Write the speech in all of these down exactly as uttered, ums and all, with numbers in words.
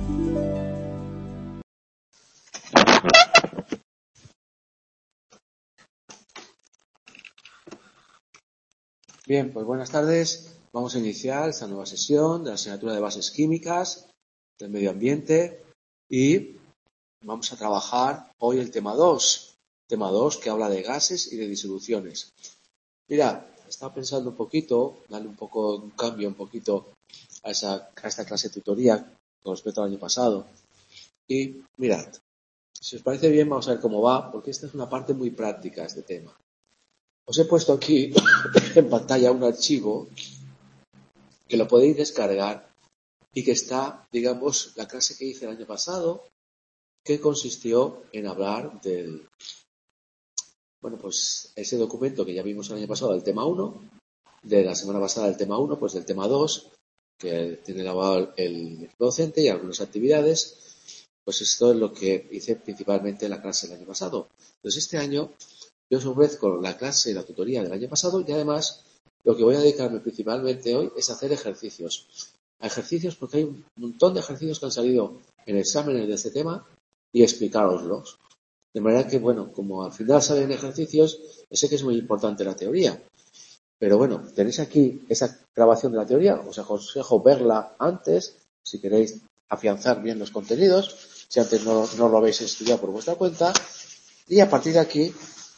Bien, pues buenas tardes. Vamos a iniciar esta nueva sesión de la asignatura de bases químicas del medio ambiente y vamos a trabajar hoy el tema dos. Tema dos que habla de gases y de disoluciones. Mira, estaba pensando un poquito, darle un poco un cambio un poquito a, esa, a esta clase de tutoría con respecto al año pasado. Y mirad, si os parece bien vamos a ver cómo va, porque esta es una parte muy práctica de este tema. Os he puesto aquí en pantalla un archivo que lo podéis descargar y que está, digamos, la clase que hice el año pasado, que consistió en hablar del, bueno, pues ese documento que ya vimos el año pasado del tema uno, de la semana pasada del tema uno, pues del tema dos, que tiene elaborado el docente y algunas actividades, pues esto es lo que hice principalmente en la clase del año pasado. Entonces este año yo os ofrezco la clase y la tutoría del año pasado y además lo que voy a dedicarme principalmente hoy es a hacer ejercicios. A ejercicios porque hay un montón de ejercicios que han salido en exámenes de este tema y explicároslos. De manera que, bueno, como al final salen ejercicios, sé que es muy importante la teoría. Pero bueno, tenéis aquí esa grabación de la teoría, os aconsejo verla antes, si queréis afianzar bien los contenidos, si antes no, no lo habéis estudiado por vuestra cuenta, y a partir de aquí,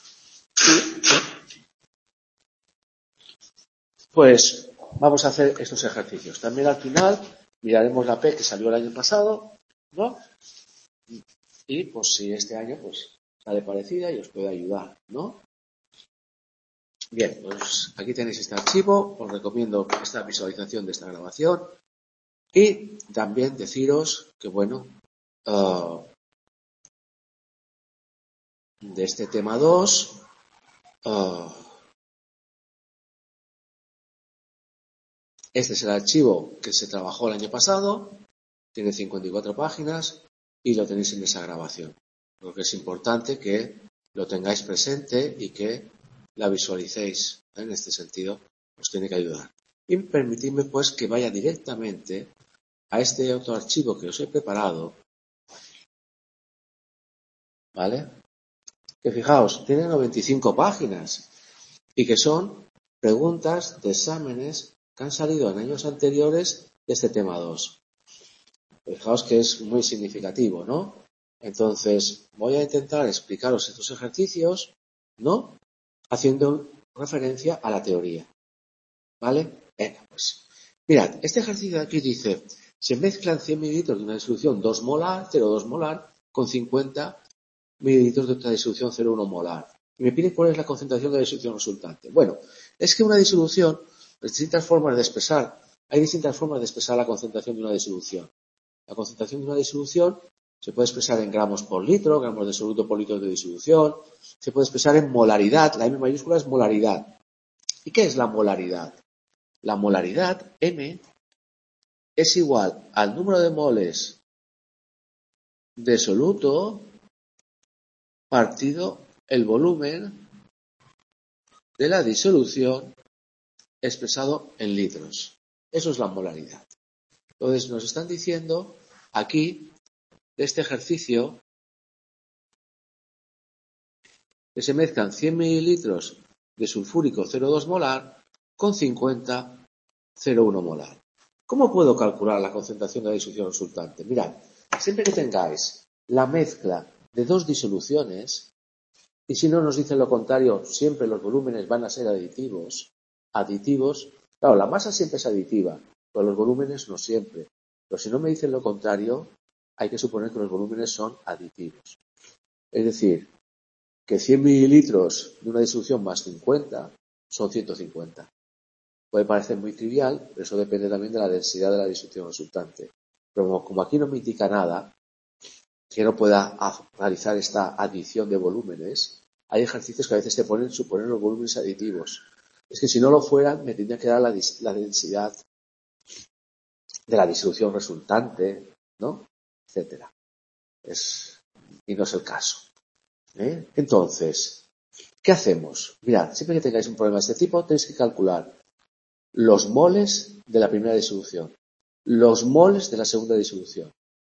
pues vamos a hacer estos ejercicios. También al final miraremos la P que salió el año pasado, ¿no? Y pues si este año pues sale parecida y os puede ayudar, ¿no? Bien, pues aquí tenéis este archivo, os recomiendo esta visualización de esta grabación y también deciros que, bueno, uh, de este tema dos, uh, este es el archivo que se trabajó el año pasado, tiene cincuenta y cuatro páginas y lo tenéis en esa grabación. Lo que es importante que lo tengáis presente y que la visualicéis. En este sentido, os tiene que ayudar. Y permitidme pues que vaya directamente a este otro archivo que os he preparado, ¿vale? Que fijaos, tiene noventa y cinco páginas y que son preguntas de exámenes que han salido en años anteriores de este tema dos. Fijaos que es muy significativo, ¿no? Entonces, voy a intentar explicaros estos ejercicios, ¿no? Haciendo referencia a la teoría, ¿vale? Venga, pues, mirad, este ejercicio de aquí dice, se mezclan cien mililitros de una disolución dos molar, cero coma dos molar, con cincuenta mililitros de otra disolución cero coma uno molar. Y me pide cuál es la concentración de la disolución resultante. Bueno, es que una disolución, distintas formas de expresar, hay distintas formas de expresar la concentración de una disolución. La concentración de una disolución se puede expresar en gramos por litro, gramos de soluto por litro de disolución, se puede expresar en molaridad, la M mayúscula es molaridad. ¿Y qué es la molaridad? La molaridad, M, es igual al número de moles de soluto partido el volumen de la disolución expresado en litros. Eso es la molaridad. Entonces nos están diciendo aquí, de este ejercicio, que se mezclan cien mililitros de sulfúrico cero coma dos molar con cincuenta cero coma uno molar. ¿Cómo puedo calcular la concentración de la disolución resultante? Mirad, siempre que tengáis la mezcla de dos disoluciones, y si no nos dicen lo contrario, siempre los volúmenes van a ser aditivos, aditivos, claro, la masa siempre es aditiva, pero los volúmenes no siempre. Pero si no me dicen lo contrario, hay que suponer que los volúmenes son aditivos. Es decir, que cien mililitros de una disolución más cincuenta son ciento cincuenta. Puede parecer muy trivial, pero eso depende también de la densidad de la disolución resultante. Pero como aquí no me indica nada, que no pueda realizar esta adición de volúmenes, hay ejercicios que a veces te ponen suponer los volúmenes aditivos. Es que si no lo fueran, me tendría que dar la, la densidad de la disolución resultante, ¿no? Etcétera. Es, y no es el caso. ¿Eh? Entonces, ¿qué hacemos? Mirad, siempre que tengáis un problema de este tipo, tenéis que calcular los moles de la primera disolución, los moles de la segunda disolución.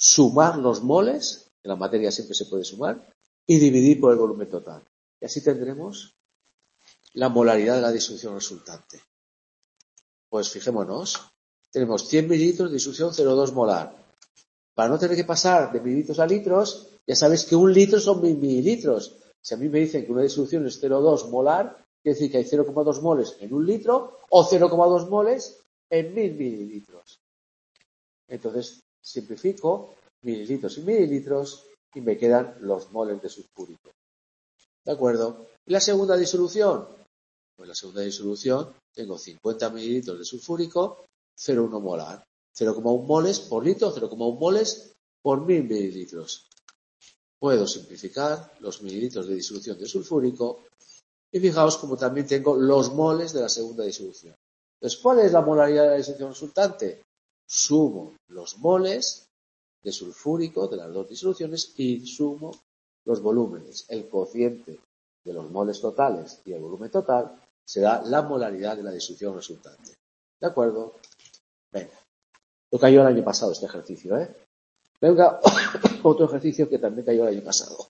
sumar los moles, en la materia siempre se puede sumar, y dividir por el volumen total. Y así tendremos la molaridad de la disolución resultante. Pues fijémonos, tenemos cien mililitros de disolución cero coma dos molar. Para no tener que pasar de mililitros a litros, ya sabéis que un litro son mil mililitros. Si a mí me dicen que una disolución es cero coma dos molar, quiere decir que hay cero coma dos moles en un litro o cero coma dos moles en mil mililitros. Entonces, simplifico mililitros y mililitros y me quedan los moles de sulfúrico. ¿De acuerdo? ¿Y la segunda disolución? Pues la segunda disolución tengo cincuenta mililitros de sulfúrico, cero coma uno molar. cero coma uno moles por litro, cero coma uno moles por mil mililitros. Puedo simplificar los mililitros de disolución de sulfúrico y fijaos como también tengo los moles de la segunda disolución. Entonces, ¿cuál es la molaridad de la disolución resultante? Sumo los moles de sulfúrico de las dos disoluciones y sumo los volúmenes. El cociente de los moles totales y el volumen total será la molaridad de la disolución resultante. ¿De acuerdo? Venga. Lo cayó el año pasado este ejercicio, ¿eh? Venga, otro ejercicio que también cayó el año pasado.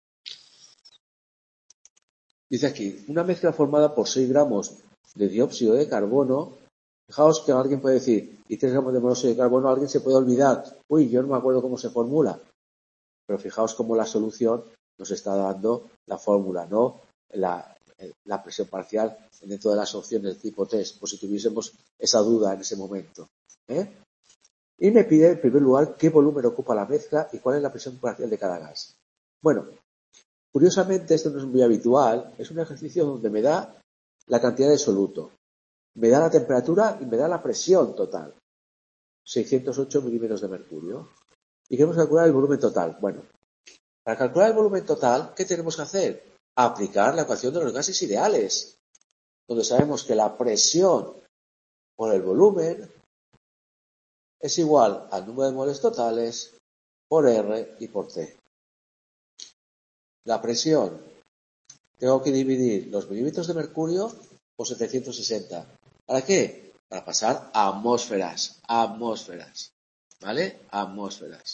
Dice aquí, una mezcla formada por seis gramos de dióxido de carbono. Fijaos que alguien puede decir, y tres gramos de monóxido de carbono, alguien se puede olvidar. Uy, yo no me acuerdo cómo se formula. Pero fijaos cómo la solución nos está dando la fórmula, ¿no? La, la presión parcial dentro de las opciones de tipo test, por si tuviésemos esa duda en ese momento. ¿eh? Y me pide, en primer lugar, qué volumen ocupa la mezcla y cuál es la presión parcial de cada gas. Bueno, curiosamente, esto no es muy habitual, es un ejercicio donde me da la cantidad de soluto, me da la temperatura y me da la presión total. seiscientos ocho milímetros de mercurio. Y queremos calcular el volumen total. Bueno, para calcular el volumen total, ¿qué tenemos que hacer? Aplicar la ecuación de los gases ideales, donde sabemos que la presión por el volumen es igual al número de moles totales por R y por T. La presión, tengo que dividir los milímetros de mercurio por setecientos sesenta. ¿Para qué? Para pasar a atmósferas, atmósferas, ¿vale? Atmósferas.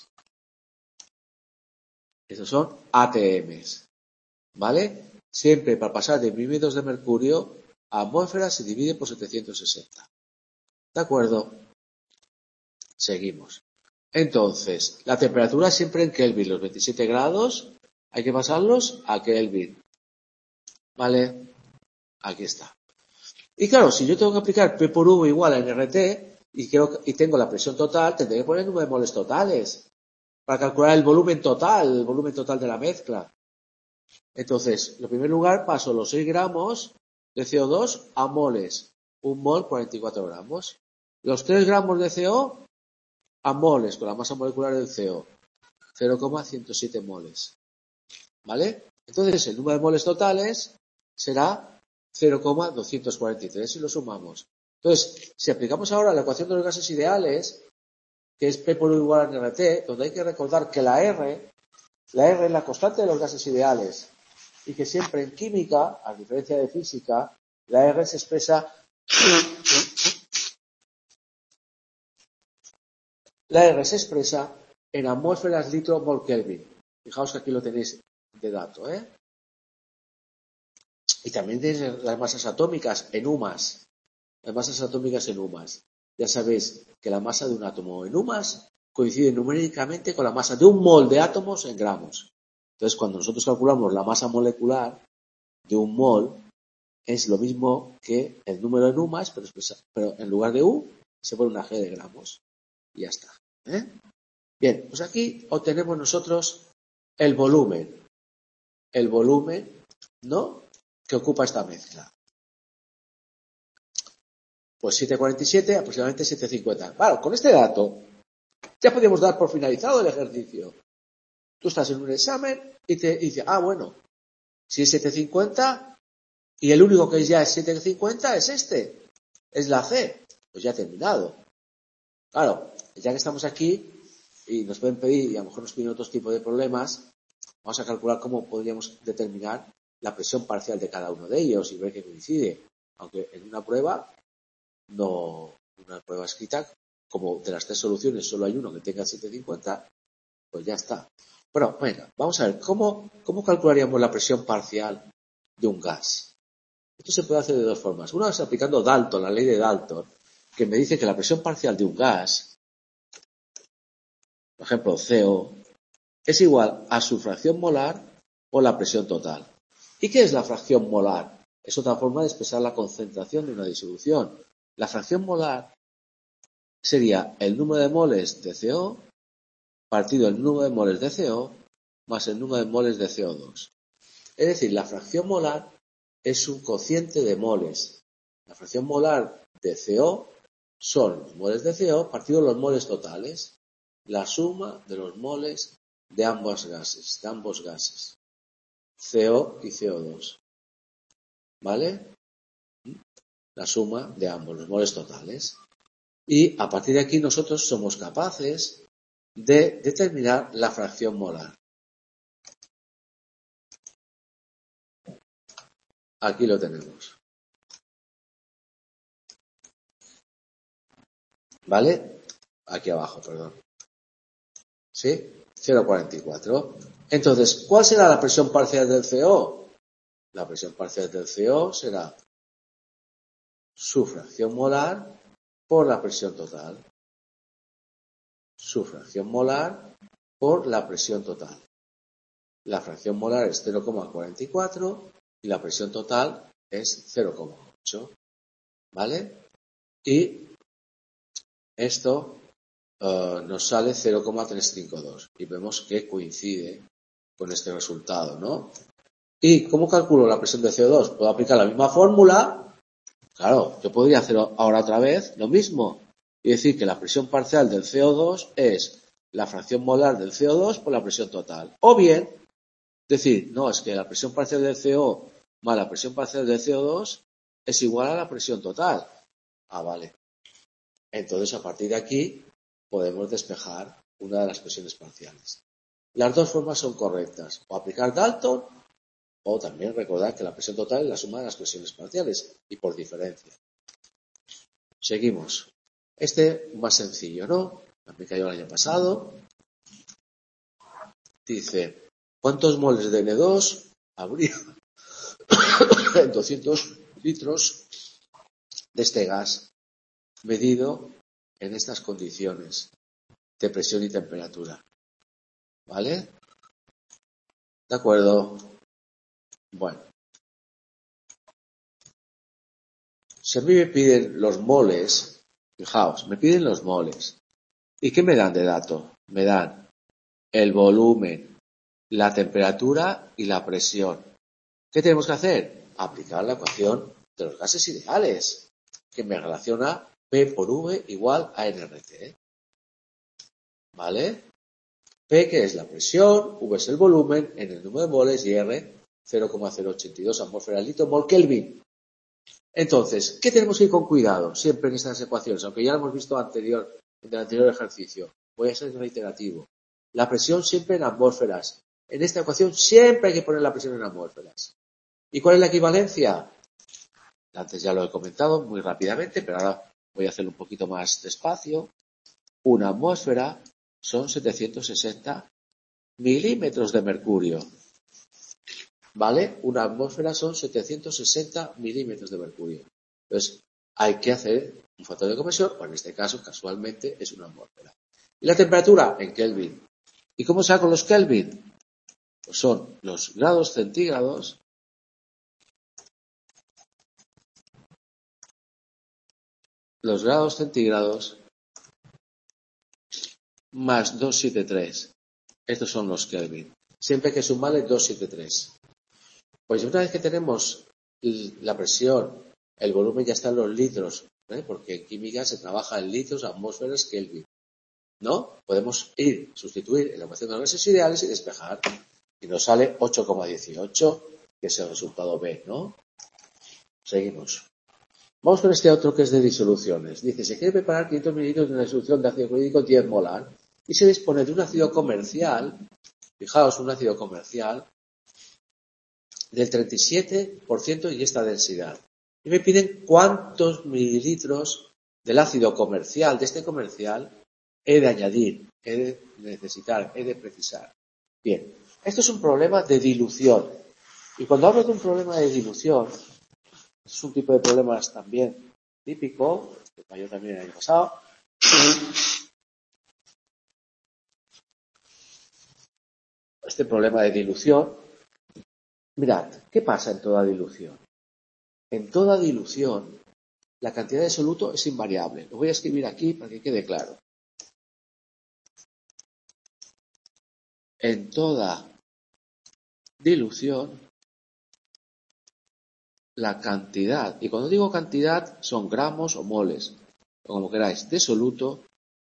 Estos son A T Ms, ¿vale? Siempre para pasar de milímetros de mercurio a atmósferas se divide por setecientos sesenta. ¿De acuerdo? Seguimos. Entonces, la temperatura siempre en Kelvin, los veintisiete grados, hay que pasarlos a Kelvin. ¿Vale? Aquí está. Y claro, si yo tengo que aplicar P por V igual a N R T y, quiero, y tengo la presión total, tendré que poner el número de moles totales para calcular el volumen total, el volumen total de la mezcla. Entonces, en primer lugar, paso los seis gramos de C O dos a moles. Un mol, cuarenta y cuatro gramos. Los tres gramos de C O a moles, con la masa molecular del C O. cero coma ciento siete moles. ¿Vale? Entonces, el número de moles totales será cero coma doscientos cuarenta y tres si lo sumamos. Entonces, si aplicamos ahora la ecuación de los gases ideales, que es P por U igual a N R T, donde hay que recordar que la R, la R es la constante de los gases ideales, y que siempre en química, a diferencia de física, la R se expresa la R se expresa en atmósferas litro mol Kelvin. Fijaos que aquí lo tenéis de dato, ¿eh? Y también tenéis las masas atómicas en UMAS. Las masas atómicas en UMAS. Ya sabéis que la masa de un átomo en UMAS coincide numéricamente con la masa de un mol de átomos en gramos. Entonces, cuando nosotros calculamos la masa molecular de un mol, es lo mismo que el número en UMAS, pero, pero en lugar de U se pone una G de gramos. Y ya está. ¿eh? Bien, pues aquí obtenemos nosotros el volumen. El volumen, ¿no?, que ocupa esta mezcla. Pues setecientos cuarenta y siete, aproximadamente setecientos cincuenta. Claro, con este dato ya podemos dar por finalizado el ejercicio. Tú estás en un examen y te dice, ah, bueno, si es setecientos cincuenta y el único que ya es setecientos cincuenta es este, es la C. Pues ya ha terminado. Claro, ya que estamos aquí y nos pueden pedir, y a lo mejor nos piden otros tipos de problemas, vamos a calcular cómo podríamos determinar la presión parcial de cada uno de ellos y ver que coincide. Aunque en una prueba, no, una prueba escrita, como de las tres soluciones solo hay uno que tenga setecientos cincuenta, Pues ya está. Bueno, venga, vamos a ver, ¿cómo, cómo calcularíamos la presión parcial de un gas? Esto se puede hacer de dos formas. Una es aplicando Dalton, la ley de Dalton, que me dice que la presión parcial de un gas, por ejemplo, C O, es igual a su fracción molar por la presión total. ¿Y qué es la fracción molar? Es otra forma de expresar la concentración de una disolución. La fracción molar sería el número de moles de C O partido el número de moles de C O más el número de moles de C O dos. Es decir, la fracción molar es un cociente de moles. La fracción molar de C O son los moles de C O partido los moles totales, la suma de los moles de ambos gases, de ambos gases, C O y C O dos. ¿Vale? La suma de ambos, los moles totales. Y a partir de aquí nosotros somos capaces de determinar la fracción molar. Aquí lo tenemos. ¿Vale? Aquí abajo, perdón. ¿Sí? cero coma cuarenta y cuatro. Entonces, ¿cuál será la presión parcial del C O? La presión parcial del C O será su fracción molar por la presión total. Su fracción molar por la presión total. La fracción molar es cero coma cuarenta y cuatro y la presión total es cero coma ocho. ¿Vale? Y esto uh, nos sale cero coma trescientos cincuenta y dos y vemos que coincide con este resultado, ¿no? ¿Y cómo calculo la presión de C O dos? ¿Puedo aplicar la misma fórmula? Claro, yo podría hacer ahora otra vez lo mismo y decir que la presión parcial del C O dos es la fracción molar del C O dos por la presión total. O bien, decir, no, es que la presión parcial del C O más la presión parcial del C O dos es igual a la presión total. Ah, vale. Entonces, a partir de aquí, podemos despejar una de las presiones parciales. Las dos formas son correctas. O aplicar Dalton, o también recordar que la presión total es la suma de las presiones parciales, y por diferencia. Seguimos. Este más sencillo, ¿no? Lo apliqué yo el año pasado. Dice, ¿cuántos moles de N dos habría en doscientos litros de este gas medido en estas condiciones de presión y temperatura? ¿Vale? ¿De acuerdo? Bueno. Si a mí me piden los moles, fijaos, me piden los moles. ¿Y qué me dan de dato? Me dan el volumen, la temperatura y la presión. ¿Qué tenemos que hacer? Aplicar la ecuación de los gases ideales, que me relaciona P por V igual a N R T. ¿Vale? P, que es la presión, V es el volumen, N el número de moles y R, cero coma cero ochenta y dos atmósferas litro mol Kelvin. Entonces, ¿qué tenemos que ir con cuidado siempre en estas ecuaciones? Aunque ya lo hemos visto anterior, en el anterior ejercicio. Voy a ser reiterativo. La presión siempre en atmósferas. En esta ecuación siempre hay que poner la presión en atmósferas. ¿Y cuál es la equivalencia? Antes ya lo he comentado muy rápidamente, pero ahora voy a hacerlo un poquito más despacio. Una atmósfera son setecientos sesenta milímetros de mercurio. ¿Vale? Una atmósfera son setecientos sesenta milímetros de mercurio. Entonces, hay que hacer un factor de conversión, o en este caso, casualmente, es una atmósfera. ¿Y la temperatura? En Kelvin. ¿Y cómo saco los Kelvin? Pues son los grados centígrados los grados centígrados más doscientos setenta y tres. Estos son los Kelvin. Siempre hay que sumarle doscientos setenta y tres. Pues una vez que tenemos la presión, el volumen ya está en los litros, ¿eh? Porque en química se trabaja en litros, atmósferas, Kelvin. ¿No? Podemos ir, sustituir en la ecuación de los gases ideales y despejar. Y nos sale ocho coma dieciocho, que es el resultado B, ¿no? Seguimos. Vamos con este otro que es de disoluciones. Dice, se quiere preparar quinientos mililitros de una disolución de ácido clorhídrico diez molar y se dispone de un ácido comercial, fijaos, un ácido comercial, del treinta y siete por ciento y esta densidad. Y me piden cuántos mililitros del ácido comercial, de este comercial, he de añadir, he de necesitar, he de precisar. Bien, esto es un problema de dilución. Y cuando hablo de un problema de dilución, es un tipo de problemas también típico, que cayó también el año pasado. Este problema de dilución. Mirad, ¿qué pasa en toda dilución? En toda dilución, la cantidad de soluto es invariable. Lo voy a escribir aquí para que quede claro. En toda dilución, la cantidad, y cuando digo cantidad son gramos o moles, o como queráis, de soluto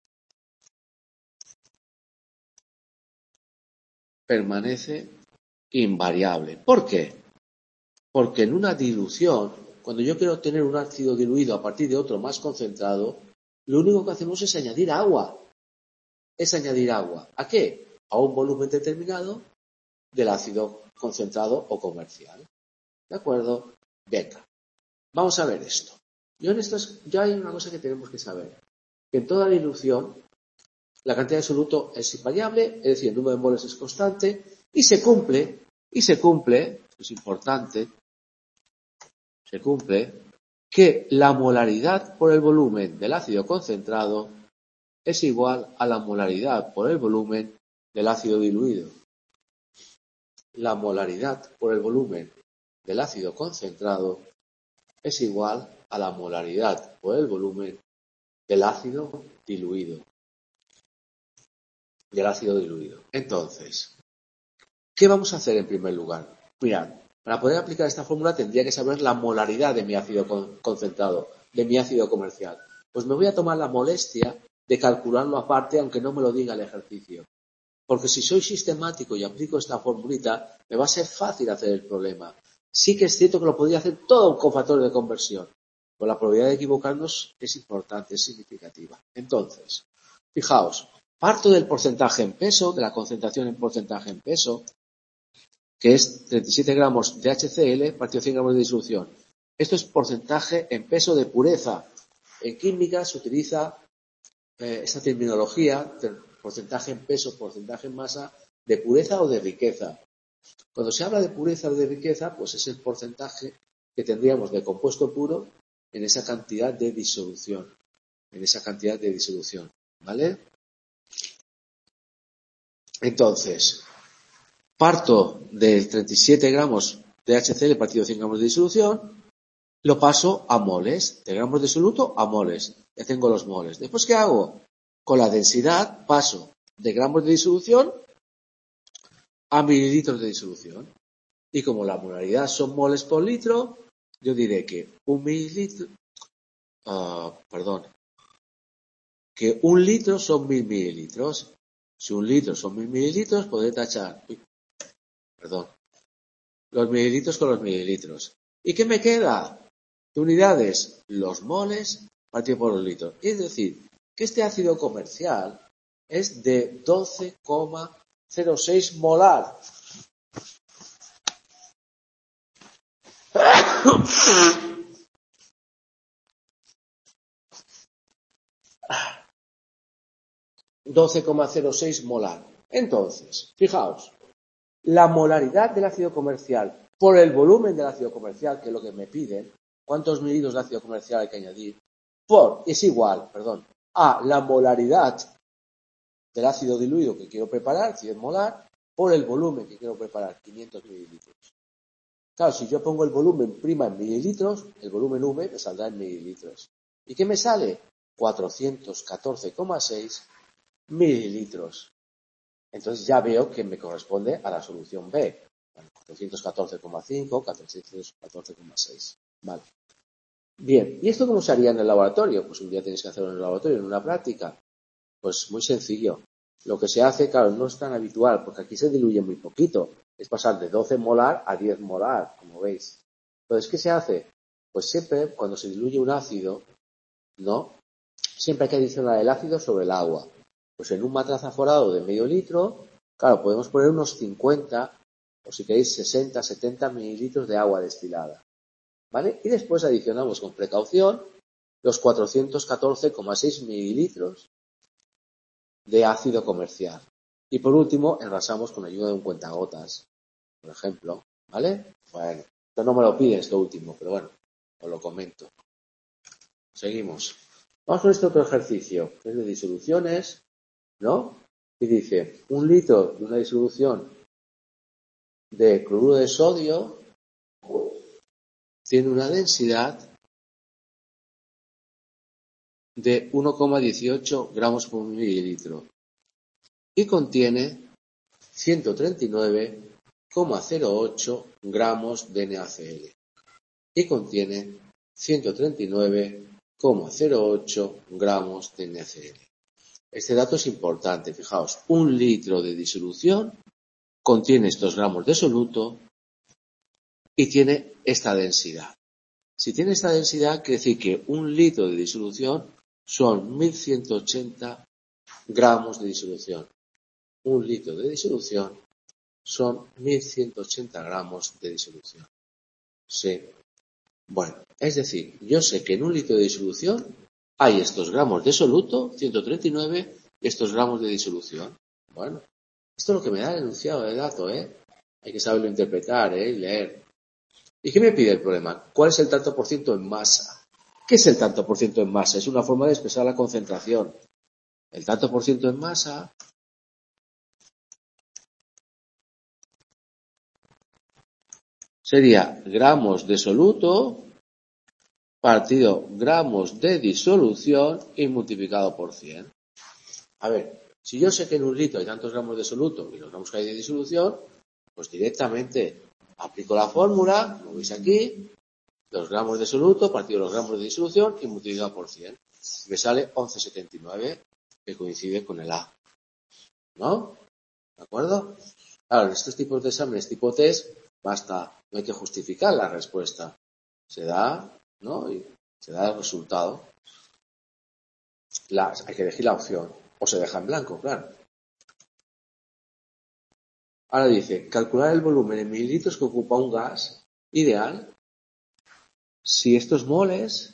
permanece invariable. ¿Por qué? Porque en una dilución, cuando yo quiero obtener un ácido diluido a partir de otro más concentrado, lo único que hacemos es añadir agua. Es añadir agua. ¿A qué? A un volumen determinado del ácido concentrado o comercial. ¿De acuerdo? Venga, vamos a ver esto. Yo en esto es, ya hay una cosa que tenemos que saber. Que en toda dilución, la cantidad de soluto es invariable, es decir, el número de moles es constante, y se cumple, y se cumple, es importante, se cumple, que la molaridad por el volumen del ácido concentrado es igual a la molaridad por el volumen del ácido diluido. La molaridad por el volumen del ácido concentrado es igual a la molaridad por el volumen del ácido diluido. Del ácido diluido. Entonces, ¿qué vamos a hacer en primer lugar? Mirad, para poder aplicar esta fórmula tendría que saber la molaridad de mi ácido concentrado, de mi ácido comercial. Pues me voy a tomar la molestia de calcularlo aparte, aunque no me lo diga el ejercicio. Porque si soy sistemático y aplico esta formulita, me va a ser fácil hacer el problema. Sí que es cierto que lo podría hacer todo con factor de conversión, pero la probabilidad de equivocarnos es importante, es significativa. Entonces, fijaos, parto del porcentaje en peso, de la concentración en porcentaje en peso, que es treinta y siete gramos de HCl partido cien gramos de disolución. Esto es porcentaje en peso de pureza. En química se utiliza eh, esta terminología, porcentaje en peso, porcentaje en masa, de pureza o de riqueza. Cuando se habla de pureza o de riqueza, pues es el porcentaje que tendríamos de compuesto puro en esa cantidad de disolución. En esa cantidad de disolución. ¿Vale? Entonces, parto de treinta y siete gramos de HCl partido cien gramos de disolución, lo paso a moles, de gramos de soluto a moles. Ya tengo los moles. Después, ¿qué hago? Con la densidad paso de gramos de disolución a mililitros de disolución. Y como la molaridad son moles por litro, yo diré que un mililitro, uh, perdón, que un litro son mil mililitros. Si un litro son mil mililitros, podré tachar, uy, perdón, los mililitros con los mililitros. ¿Y qué me queda? ¿Qué unidades? Los moles partido por los litros. Es decir, que este ácido comercial es de doce coma cero seis molar. doce coma cero seis molar. Entonces, fijaos, la molaridad del ácido comercial por el volumen del ácido comercial, que es lo que me piden, cuántos mililitros de ácido comercial hay que añadir, por, es igual, perdón, a la molaridad del ácido diluido que quiero preparar, cien molar, por el volumen que quiero preparar, quinientos mililitros. Claro, si yo pongo el volumen prima en mililitros, el volumen V me saldrá en mililitros. ¿Y qué me sale? cuatrocientos catorce coma seis mililitros. Entonces ya veo que me corresponde a la solución B. cuatrocientos catorce coma cinco, cuatrocientos catorce coma seis. Vale. Bien, ¿y esto cómo se haría en el laboratorio? Pues un día tenéis que hacerlo en el laboratorio, en una práctica. Pues muy sencillo. Lo que se hace, claro, no es tan habitual, porque aquí se diluye muy poquito. Es pasar de doce molar a diez molar, como veis. Entonces, ¿qué se hace? Pues siempre, cuando se diluye un ácido, ¿no? Siempre hay que adicionar el ácido sobre el agua. Pues en un matraz aforado de medio litro, claro, podemos poner unos cincuenta, o si queréis sesenta, setenta mililitros de agua destilada. ¿Vale? Y después adicionamos con precaución los cuatrocientos catorce coma seis mililitros de ácido comercial. Y por último, enrasamos con ayuda de un cuentagotas, por ejemplo, ¿vale? Bueno, esto no me lo pide esto último, pero bueno, os lo comento. Seguimos. Vamos con este otro ejercicio, que es de disoluciones, ¿no? Y dice, un litro de una disolución de cloruro de sodio tiene una densidad de uno coma dieciocho gramos por mililitro y contiene ciento treinta y nueve coma cero ocho gramos de NaCl y contiene ciento treinta y nueve coma cero ocho gramos de NaCl. Este dato es importante, fijaos, un litro de disolución contiene estos gramos de soluto y tiene esta densidad. Si tiene esta densidad, quiere decir que un litro de disolución son mil ciento ochenta gramos de disolución. Un litro de disolución son mil ciento ochenta gramos de disolución. Sí. Bueno, es decir, yo sé que en un litro de disolución hay estos gramos de soluto, ciento treinta y nueve, y estos gramos de disolución. Bueno, esto es lo que me da el enunciado de dato, ¿eh? Hay que saberlo interpretar, ¿eh? Y leer. ¿Y qué me pide el problema? ¿Cuál es el tanto por ciento en masa? ¿Qué es el tanto por ciento en masa? Es una forma de expresar la concentración. El tanto por ciento en masa sería gramos de soluto partido gramos de disolución y multiplicado por cien. A ver, si yo sé que en un litro hay tantos gramos de soluto y los gramos que hay de disolución, pues directamente aplico la fórmula, como veis aquí, los gramos de soluto partido los gramos de disolución y multiplicado por cien. Me sale once coma setenta y nueve, que coincide con el A. ¿No? ¿De acuerdo? Claro, en estos tipos de exámenes tipo test, basta, no hay que justificar la respuesta. Se da, ¿no? Y se da el resultado. La, hay que elegir la opción. O se deja en blanco, claro. Ahora dice, calcular el volumen en mililitros que ocupa un gas ideal si estos moles,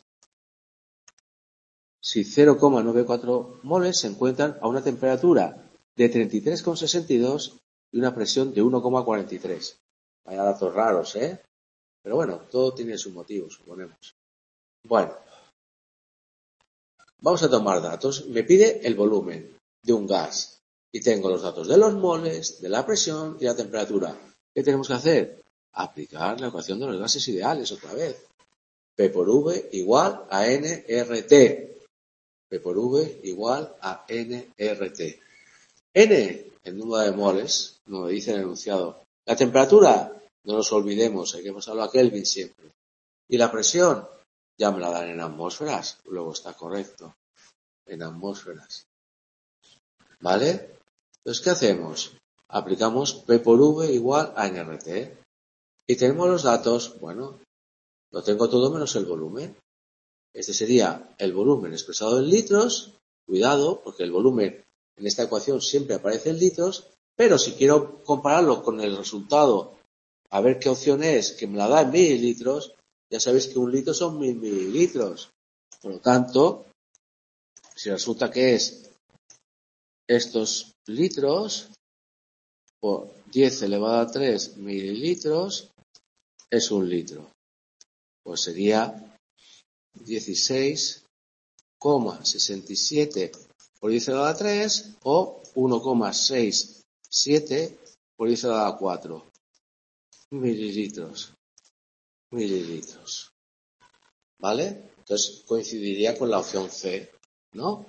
si cero coma noventa y cuatro moles se encuentran a una temperatura de treinta y tres coma sesenta y dos y una presión de uno coma cuarenta y tres. Vaya datos raros, ¿eh? Pero bueno, todo tiene su motivo, suponemos. Bueno, vamos a tomar datos. Me pide el volumen de un gas y tengo los datos de los moles, de la presión y la temperatura. ¿Qué tenemos que hacer? Aplicar la ecuación de los gases ideales otra vez. P por V igual a N R T. P por V igual a N R T. N, el número de moles, como dice el enunciado. La temperatura, no nos olvidemos, hay que pasarlo a Kelvin siempre. Y la presión, ya me la dan en atmósferas, luego está correcto. En atmósferas. ¿Vale? Entonces, ¿qué hacemos? Aplicamos P por V igual a N R T. Y tenemos los datos, bueno, lo tengo todo menos el volumen. Este sería el volumen expresado en litros. Cuidado, porque el volumen en esta ecuación siempre aparece en litros, pero si quiero compararlo con el resultado, a ver qué opción es, que me la da en mililitros, ya sabéis que un litro son mil mililitros. Por lo tanto, si resulta que es estos litros por diez elevado a tres mililitros, es un litro. Pues sería dieciséis coma sesenta y siete por diez elevado a tres o uno coma sesenta y siete por diez elevado a cuatro mililitros. Mililitros. ¿Vale? Entonces coincidiría con la opción C, ¿no?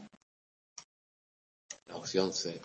La opción C.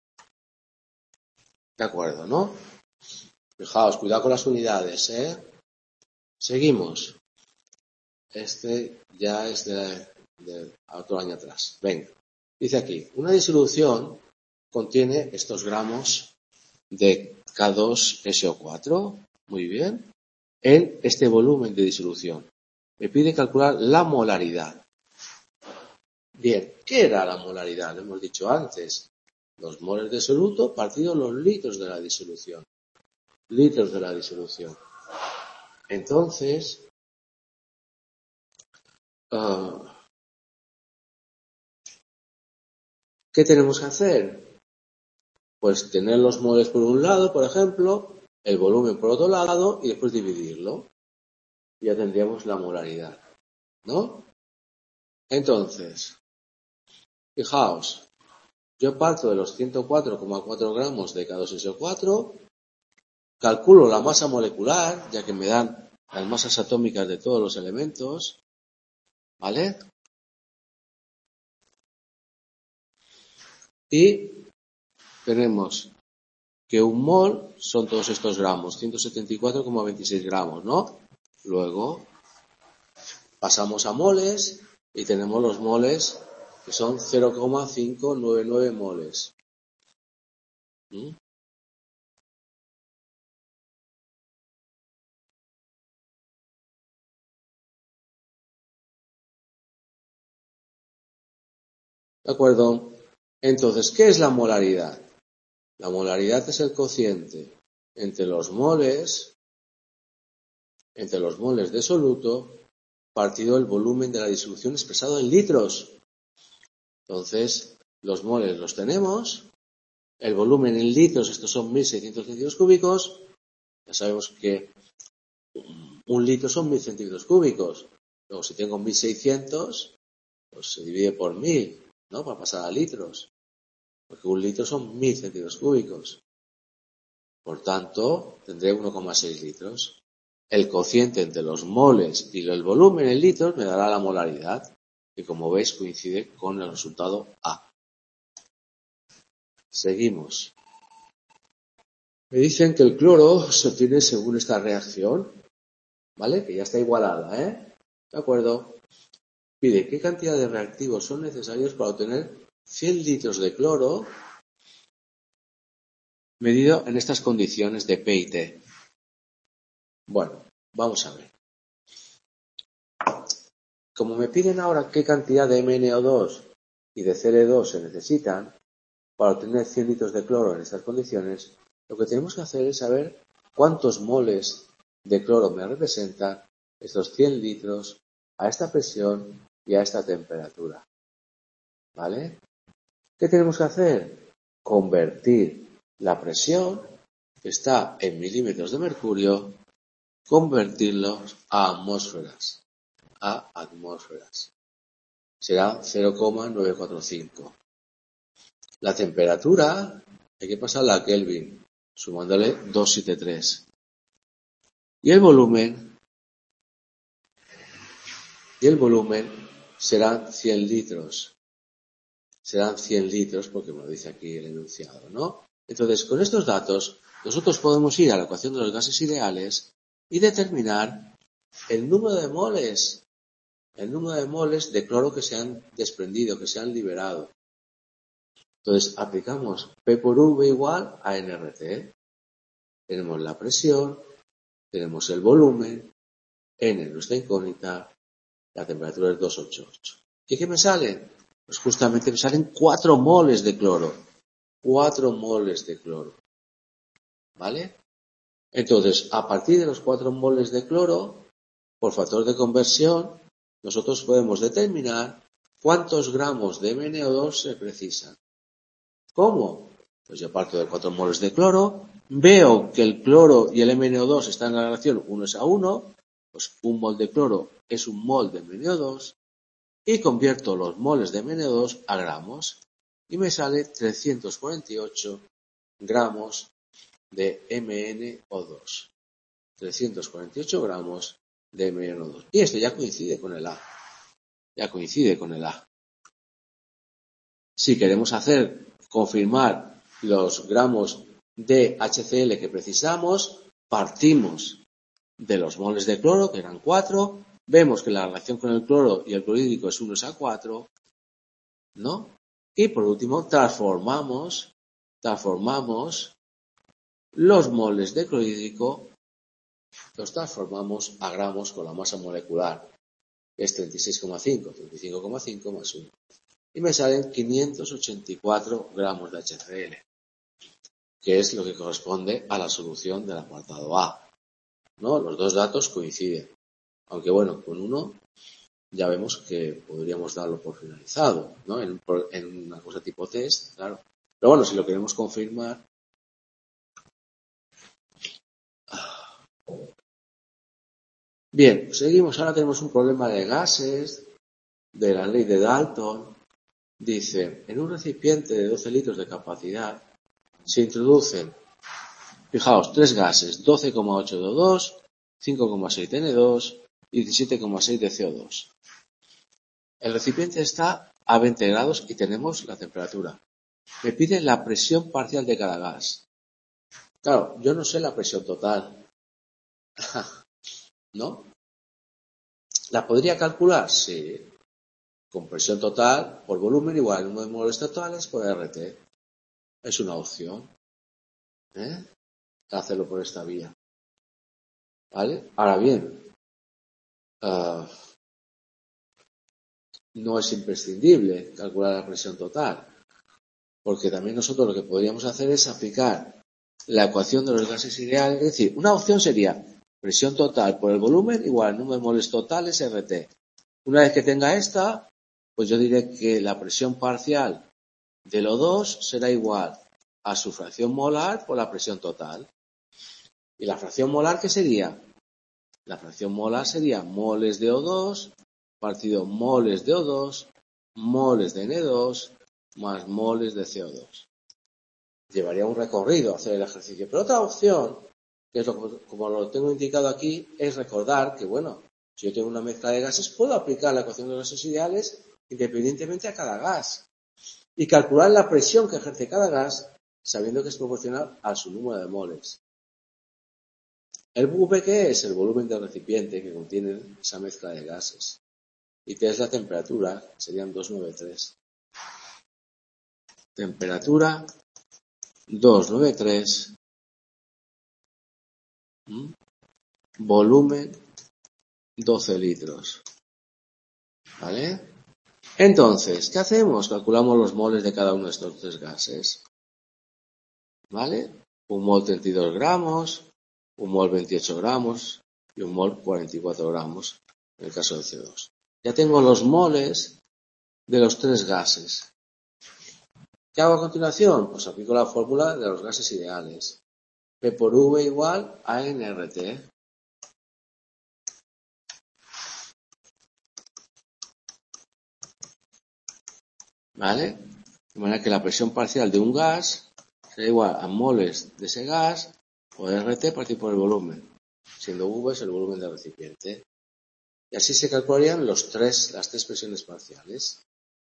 De acuerdo, ¿no? Fijaos, cuidado con las unidades, ¿eh? Seguimos. Este ya es de, de otro año atrás. Venga. Dice aquí, una disolución contiene estos gramos de K dos S O cuatro, muy bien, en este volumen de disolución. Me pide calcular la molaridad. Bien, ¿qué era la molaridad? Lo hemos dicho antes. Los moles de soluto partido los litros de la disolución. Litros de la disolución. Entonces, uh, ¿Qué tenemos que hacer? Pues tener los moles por un lado, por ejemplo, el volumen por otro lado y después dividirlo. Ya tendríamos la molaridad, ¿no? Entonces, fijaos, yo parto de los ciento cuatro coma cuatro gramos de K dos S O cuatro, calculo la masa molecular, ya que me dan las masas atómicas de todos los elementos, ¿vale? Y tenemos que un mol son todos estos gramos, ciento setenta y cuatro coma veintiséis gramos, ¿no? Luego pasamos a moles y tenemos los moles que son cero coma quinientos noventa y nueve moles. ¿Mm? ¿De acuerdo? Entonces, ¿qué es la molaridad? La molaridad es el cociente entre los moles, entre los moles de soluto, partido el volumen de la disolución expresado en litros. Entonces, los moles los tenemos, el volumen en litros, estos son mil seiscientos centímetros cúbicos, ya sabemos que un litro son mil centímetros cúbicos. Luego, si tengo mil seiscientos, pues se divide por mil, ¿no? Para pasar a litros. Porque un litro son mil centímetros cúbicos. Por tanto, tendré uno coma seis litros. El cociente entre los moles y el volumen en litros me dará la molaridad, que como veis coincide con el resultado A. Seguimos. Me dicen que el cloro se obtiene según esta reacción, ¿vale? Que ya está igualada, ¿eh? ¿De acuerdo? Pide qué cantidad de reactivos son necesarios para obtener cien litros de cloro medido en estas condiciones de P y T. Bueno, vamos a ver. Como me piden ahora qué cantidad de M N O dos y de C L dos se necesitan para obtener cien litros de cloro en estas condiciones, lo que tenemos que hacer es saber cuántos moles de cloro me representan estos cien litros a esta presión y a esta temperatura. ¿Vale? ¿Qué tenemos que hacer? Convertir la presión, que está en milímetros de mercurio, convertirlos a atmósferas. A atmósferas. Será cero coma novecientos cuarenta y cinco. La temperatura hay que pasarla a Kelvin, sumándole doscientos setenta y tres. Y el volumen, y el volumen serán cien litros. Serán cien litros porque me lo dice aquí el enunciado, ¿no? Entonces, con estos datos, nosotros podemos ir a la ecuación de los gases ideales y determinar el número de moles, el número de moles de cloro que se han desprendido, que se han liberado. Entonces, aplicamos P por V igual a N R T. Tenemos la presión, tenemos el volumen, N nuestra incógnita, la temperatura es doscientos ochenta y ocho. ¿Y qué me salen? Pues justamente me salen cuatro moles de cloro. cuatro moles de cloro. ¿Vale? Entonces, a partir de los cuatro moles de cloro, por factor de conversión, nosotros podemos determinar cuántos gramos de M N O dos se precisan. ¿Cómo? Pues yo parto de cuatro moles de cloro, veo que el cloro y el M N O dos están en la relación uno es a uno, pues un mol de cloro es un mol de M N O dos, y convierto los moles de M N O dos a gramos, y me sale trescientos cuarenta y ocho gramos de M N O dos. trescientos cuarenta y ocho gramos de M N O dos. Y esto ya coincide con el A. Ya coincide con el A. Si queremos hacer, confirmar los gramos de H C L que precisamos, partimos de los moles de cloro, que eran cuatro, vemos que la relación con el cloro y el clorhídrico es uno a cuatro, ¿no? Y por último, transformamos, transformamos los moles de clorhídrico, los transformamos a gramos con la masa molecular, que es treinta y seis coma cinco, treinta y cinco coma cinco más uno. Y me salen quinientos ochenta y cuatro gramos de H C L, que es lo que corresponde a la solución del apartado A. ¿No? Los dos datos coinciden. Aunque bueno, con uno ya vemos que podríamos darlo por finalizado, ¿no? En, en una cosa tipo test, claro. Pero bueno, si lo queremos confirmar. Bien, seguimos. Ahora tenemos un problema de gases, de la ley de Dalton. Dice, en un recipiente de doce litros de capacidad se introducen, fijaos, tres gases, doce coma ocho de O dos, cinco coma seis de N dos y diecisiete coma seis de C O dos. El recipiente está a veinte grados y tenemos la temperatura. Me pide la presión parcial de cada gas. Claro, yo no sé la presión total. ¿No? ¿La podría calcular? Sí. Con presión total por volumen igual al número de moles totales por R T. Es una opción. ¿Eh? Hacerlo por esta vía. ¿Vale? Ahora bien, uh, no es imprescindible calcular la presión total, porque también nosotros lo que podríamos hacer es aplicar la ecuación de los gases ideales. Es decir, una opción sería presión total por el volumen igual al número de moles totales R T. Una vez que tenga esta, pues yo diré que la presión parcial del O dos será igual a su fracción molar por la presión total. ¿Y la fracción molar qué sería? La fracción molar sería moles de O dos partido moles de O dos, moles de N dos, más moles de C O dos. Llevaría un recorrido hacer el ejercicio. Pero otra opción, que es lo, como lo tengo indicado aquí, es recordar que, bueno, si yo tengo una mezcla de gases, puedo aplicar la ecuación de los gases ideales independientemente a cada gas y calcular la presión que ejerce cada gas sabiendo que es proporcional a su número de moles. ¿El V qué es? El volumen del recipiente que contiene esa mezcla de gases. ¿Y qué es la temperatura? Serían doscientos noventa y tres. Temperatura doscientos noventa y tres. ¿Mm? Volumen doce litros. ¿Vale? Entonces, ¿qué hacemos? Calculamos los moles de cada uno de estos tres gases. ¿Vale? Un mol treinta y dos gramos, un mol veintiocho gramos y un mol cuarenta y cuatro gramos en el caso del C O dos. Ya tengo los moles de los tres gases. ¿Qué hago a continuación? Pues aplico la fórmula de los gases ideales. P por V igual a N R T. ¿Vale? De manera que la presión parcial de un gas será igual a moles de ese gas por R T partido por el volumen, siendo V es el volumen del recipiente. Y así se calcularían los tres, las tres presiones parciales.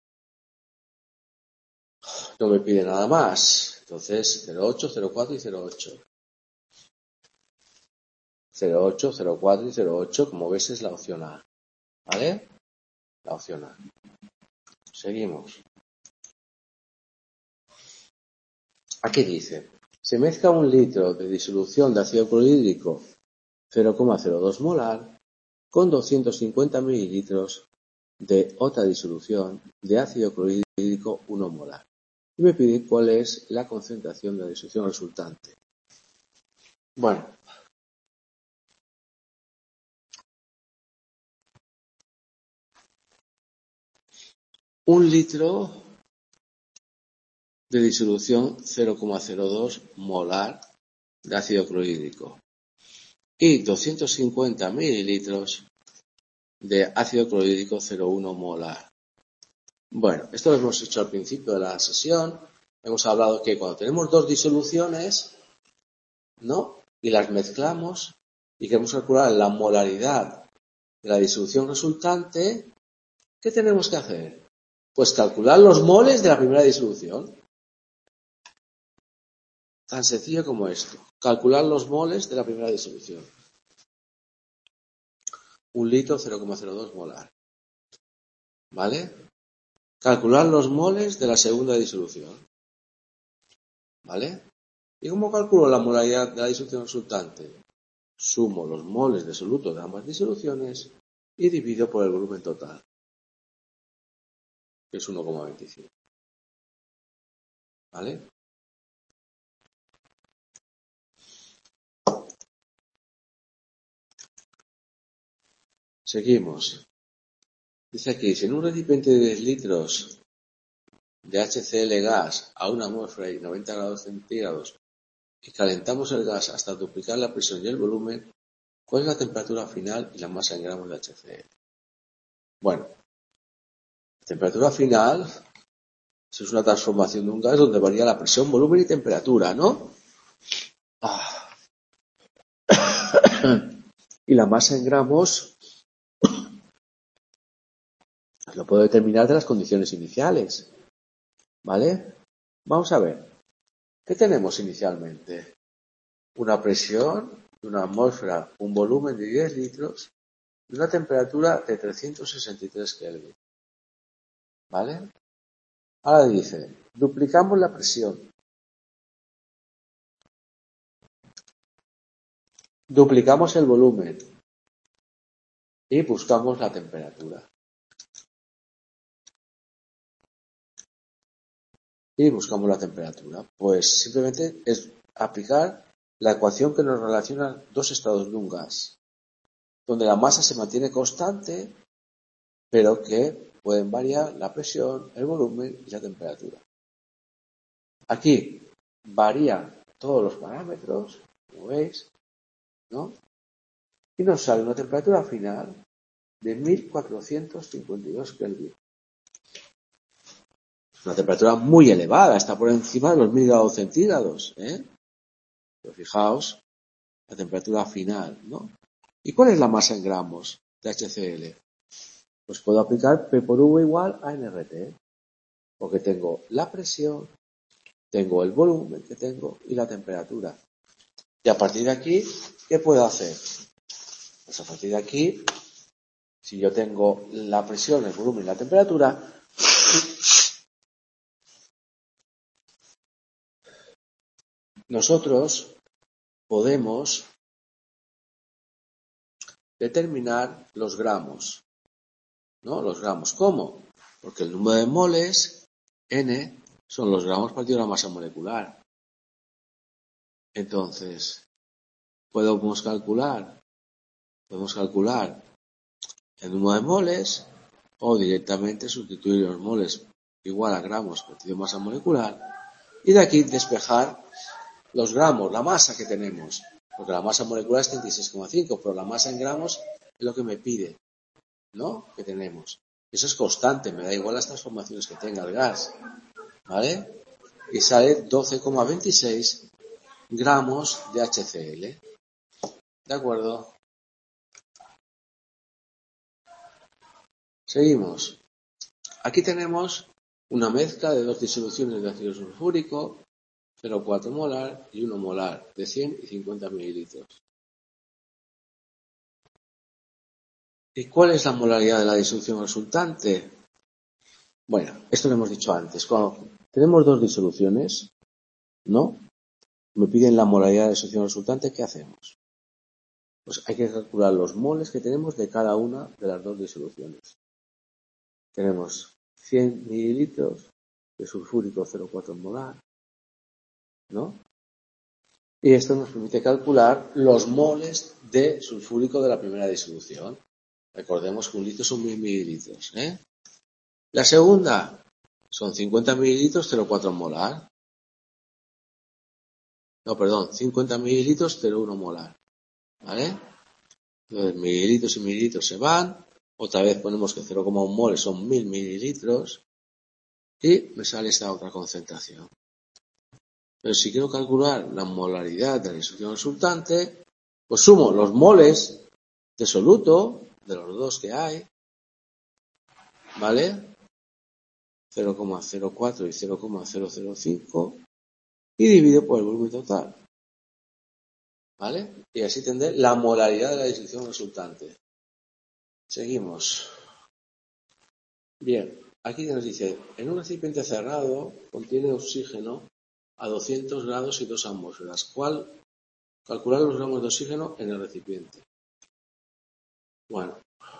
No me pide nada más. Entonces, cero coma ocho, cero coma cuatro y cero coma ocho. cero coma ocho, cero coma cuatro y cero coma ocho, como ves, es la opción A. ¿Vale? La opción A. Seguimos. Aquí dice, se mezcla un litro de disolución de ácido clorhídrico cero coma cero dos molar con doscientos cincuenta mililitros de otra disolución de ácido clorhídrico uno molar. Y me pide cuál es la concentración de la disolución resultante. Bueno, un litro de disolución cero coma cero dos molar de ácido clorhídrico y doscientos cincuenta mililitros de ácido clorhídrico cero coma uno molar. Bueno, esto lo hemos hecho al principio de la sesión. Hemos hablado que cuando tenemos dos disoluciones, ¿no? Y las mezclamos y queremos calcular la molaridad de la disolución resultante, ¿qué tenemos que hacer? Pues calcular los moles de la primera disolución. Tan sencillo como esto. Calcular los moles de la primera disolución. Un litro cero coma cero dos molar. ¿Vale? Calcular los moles de la segunda disolución. ¿Vale? ¿Y cómo calculo la molaridad de la disolución resultante? Sumo los moles de soluto de ambas disoluciones y divido por el volumen total, que es uno coma veinticinco. ¿Vale? Seguimos. Dice aquí, si en un recipiente de diez litros de H C L gas a una atmósfera y noventa grados centígrados y calentamos el gas hasta duplicar la presión y el volumen, ¿cuál es la temperatura final y la masa en gramos de H C L? Bueno, la temperatura final eso es una transformación de un gas donde varía la presión, volumen y temperatura, ¿no? Ah. Y la masa en gramos lo puedo determinar de las condiciones iniciales, ¿vale? Vamos a ver, ¿qué tenemos inicialmente? Una presión de una atmósfera, un volumen de diez litros y una temperatura de trescientos sesenta y tres Kelvin, ¿vale? Ahora dice, duplicamos la presión, duplicamos el volumen y buscamos la temperatura. Y buscamos la temperatura. Pues simplemente es aplicar la ecuación que nos relaciona dos estados de un gas, donde la masa se mantiene constante, pero que pueden variar la presión, el volumen y la temperatura. Aquí varían todos los parámetros, como veis, ¿no? Y nos sale una temperatura final de mil cuatrocientos cincuenta y dos Kelvin. Es una temperatura muy elevada, está por encima de los mil grados centígrados, ¿eh? Pero fijaos, la temperatura final, ¿no? ¿Y cuál es la masa en gramos de H C L? Pues puedo aplicar P por V igual a N R T, porque tengo la presión, tengo el volumen que tengo y la temperatura. Y a partir de aquí, ¿qué puedo hacer? Pues a partir de aquí, si yo tengo la presión, el volumen y la temperatura, nosotros podemos determinar los gramos, ¿no? Los gramos, ¿cómo? Porque el número de moles, N, son los gramos partido de la masa molecular. Entonces, podemos calcular, podemos calcular el número de moles o directamente sustituir los moles igual a gramos partido de masa molecular y de aquí despejar los gramos, la masa que tenemos, porque la masa molecular es treinta y seis coma cinco, pero la masa en gramos es lo que me pide, ¿no? Que tenemos. Eso es constante, me da igual las transformaciones que tenga el gas, ¿vale? Y sale doce coma veintiséis gramos de H C L. ¿De acuerdo? Seguimos. Aquí tenemos una mezcla de dos disoluciones de ácido sulfúrico, cero coma cuatro molar y uno molar, de cien y cincuenta mililitros. ¿Y cuál es la molaridad de la disolución resultante? Bueno, esto lo hemos dicho antes. Cuando tenemos dos disoluciones, ¿no? Me piden la molaridad de la disolución resultante, ¿qué hacemos? Pues hay que calcular los moles que tenemos de cada una de las dos disoluciones. Tenemos cien mililitros de sulfúrico cero coma cuatro molar, ¿no? Y esto nos permite calcular los moles de sulfúrico de la primera disolución. Recordemos que un litro son mil mililitros, ¿eh? La segunda son cincuenta mililitros cero coma cuatro molar. No, perdón, cincuenta mililitros cero coma uno molar, ¿vale? Entonces, mililitros y mililitros se van. Otra vez ponemos que cero coma uno moles son mil mililitros. Y me sale esta otra concentración. Pero si quiero calcular la molaridad de la disolución resultante, pues sumo los moles de soluto, de los dos que hay, ¿vale? cero coma cero cuatro y cero coma cero cero cinco y divido por el volumen total, ¿vale? Y así tendré la molaridad de la disolución resultante. Seguimos. Bien, aquí nos dice, en un recipiente cerrado contiene oxígeno a doscientos grados y dos atmósferas. ¿Cuál? Calcular los gramos de oxígeno en el recipiente. Bueno.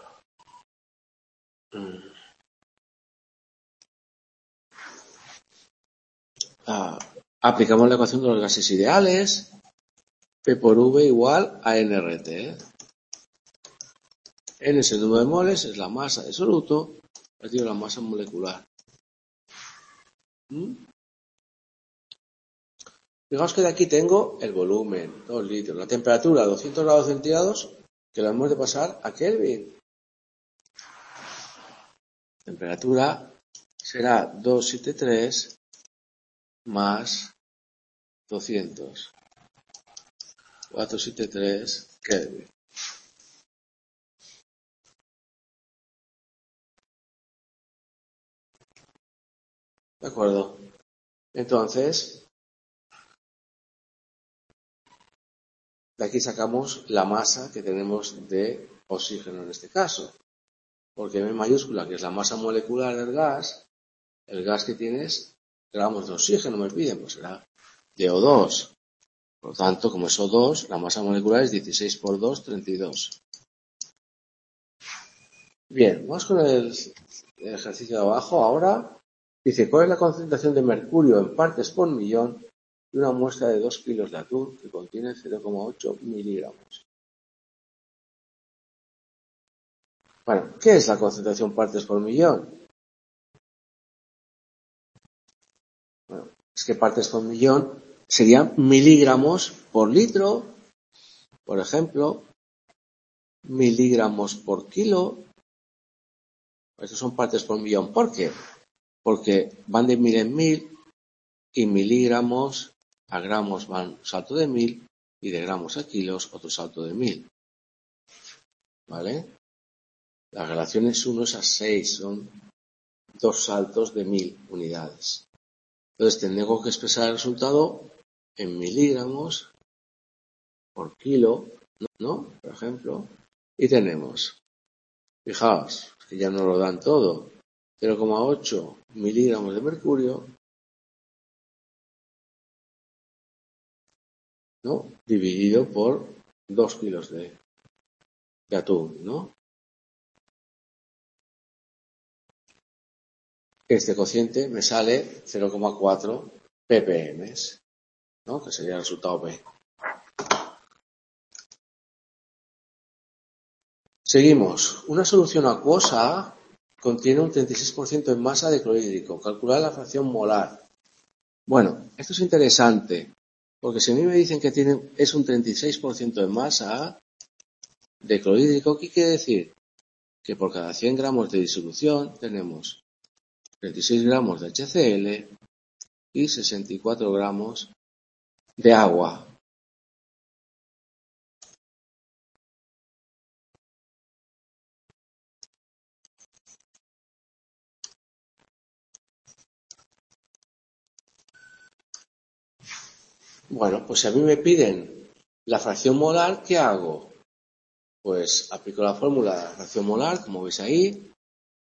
Ah, aplicamos la ecuación de los gases ideales. P por V igual a N R T. N es el número de moles, es la masa de soluto, partido la masa molecular. ¿Mm? Fijaos que de aquí tengo el volumen, dos litros, la temperatura, doscientos grados centígrados, que la hemos de pasar a Kelvin. Temperatura será doscientos setenta y tres más doscientos. cuatrocientos setenta y tres Kelvin. ¿De acuerdo? Entonces, de aquí sacamos la masa que tenemos de oxígeno en este caso. Porque M mayúscula, que es la masa molecular del gas, el gas que tienes, gramos de oxígeno me piden, pues será de O dos. Por lo tanto, como es O dos, la masa molecular es dieciséis por dos, treinta y dos. Bien, vamos con el, el ejercicio de abajo ahora. Dice, ¿cuál es la concentración de mercurio en partes por millón de una muestra de dos kilos de atún que contiene cero coma ocho miligramos? Bueno, ¿qué es la concentración partes por millón? Bueno, es que partes por millón serían miligramos por litro, por ejemplo, miligramos por kilo. Estos son partes por millón. ¿Por qué? Porque van de mil en mil y miligramos a gramos van salto de mil y de gramos a kilos otro salto de mil. ¿Vale? La relación es uno a seis, son dos saltos de mil unidades. Entonces tengo que expresar el resultado en miligramos por kilo, ¿no? Por ejemplo, y tenemos, fijaos, que ya no lo dan todo, cero coma ocho miligramos de mercurio, ¿no? Dividido por dos kilos de, de atún, ¿no? Este cociente me sale cero coma cuatro ppm, ¿no? Que sería el resultado B. Seguimos. Una solución acuosa contiene un treinta y seis por ciento en masa de clorhídrico. Calcular la fracción molar. Bueno, esto es interesante, porque si a mí me dicen que tiene, es un treinta y seis por ciento de masa de clorhídrico, ¿qué quiere decir? Que por cada cien gramos de disolución tenemos treinta y seis gramos de HCl y sesenta y cuatro gramos de agua. Bueno, pues si a mí me piden la fracción molar, ¿qué hago? Pues aplico la fórmula de la fracción molar, como veis ahí,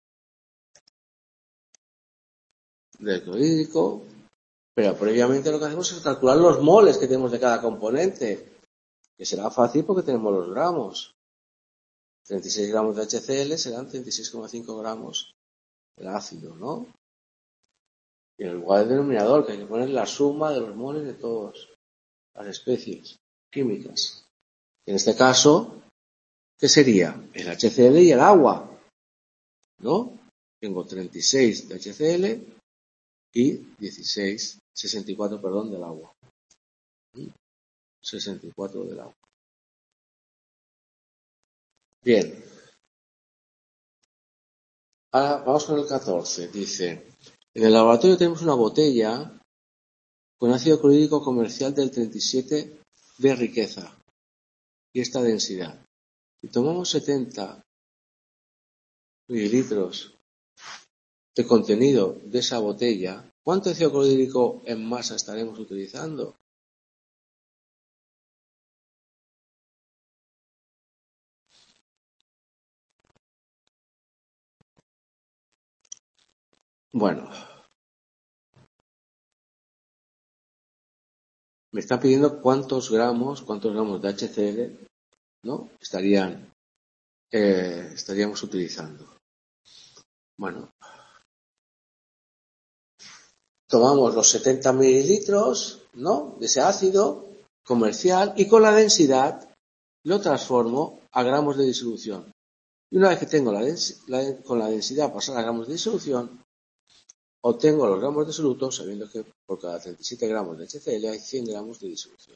del clorhídrico, pero previamente lo que hacemos es calcular los moles que tenemos de cada componente, que será fácil porque tenemos los gramos. treinta y seis gramos de HCl serán treinta y seis coma cinco gramos del ácido, ¿no? Y en el lugar del denominador, que hay que poner la suma de los moles de todas las especies químicas. En este caso, ¿qué sería? El HCl y el agua, ¿no? Tengo treinta y seis de HCl y dieciséis, sesenta y cuatro, perdón, del agua. sesenta y cuatro del agua. Bien. Ahora vamos con el catorce. Dice, en el laboratorio tenemos una botella con ácido clorhídrico comercial del treinta y siete de riqueza y esta densidad. Si tomamos setenta mililitros de contenido de esa botella, ¿cuánto ácido clorhídrico en masa estaremos utilizando? Bueno, me está pidiendo cuántos gramos, cuántos gramos de HCl, ¿no? Estarían, eh, estaríamos utilizando. Bueno, tomamos los setenta mililitros, ¿no? De ese ácido comercial y con la densidad lo transformo a gramos de disolución. Y una vez que tengo la, la con la densidad pasar a gramos de disolución, obtengo los gramos de soluto sabiendo que por cada treinta y siete gramos de H C L hay cien gramos de disolución.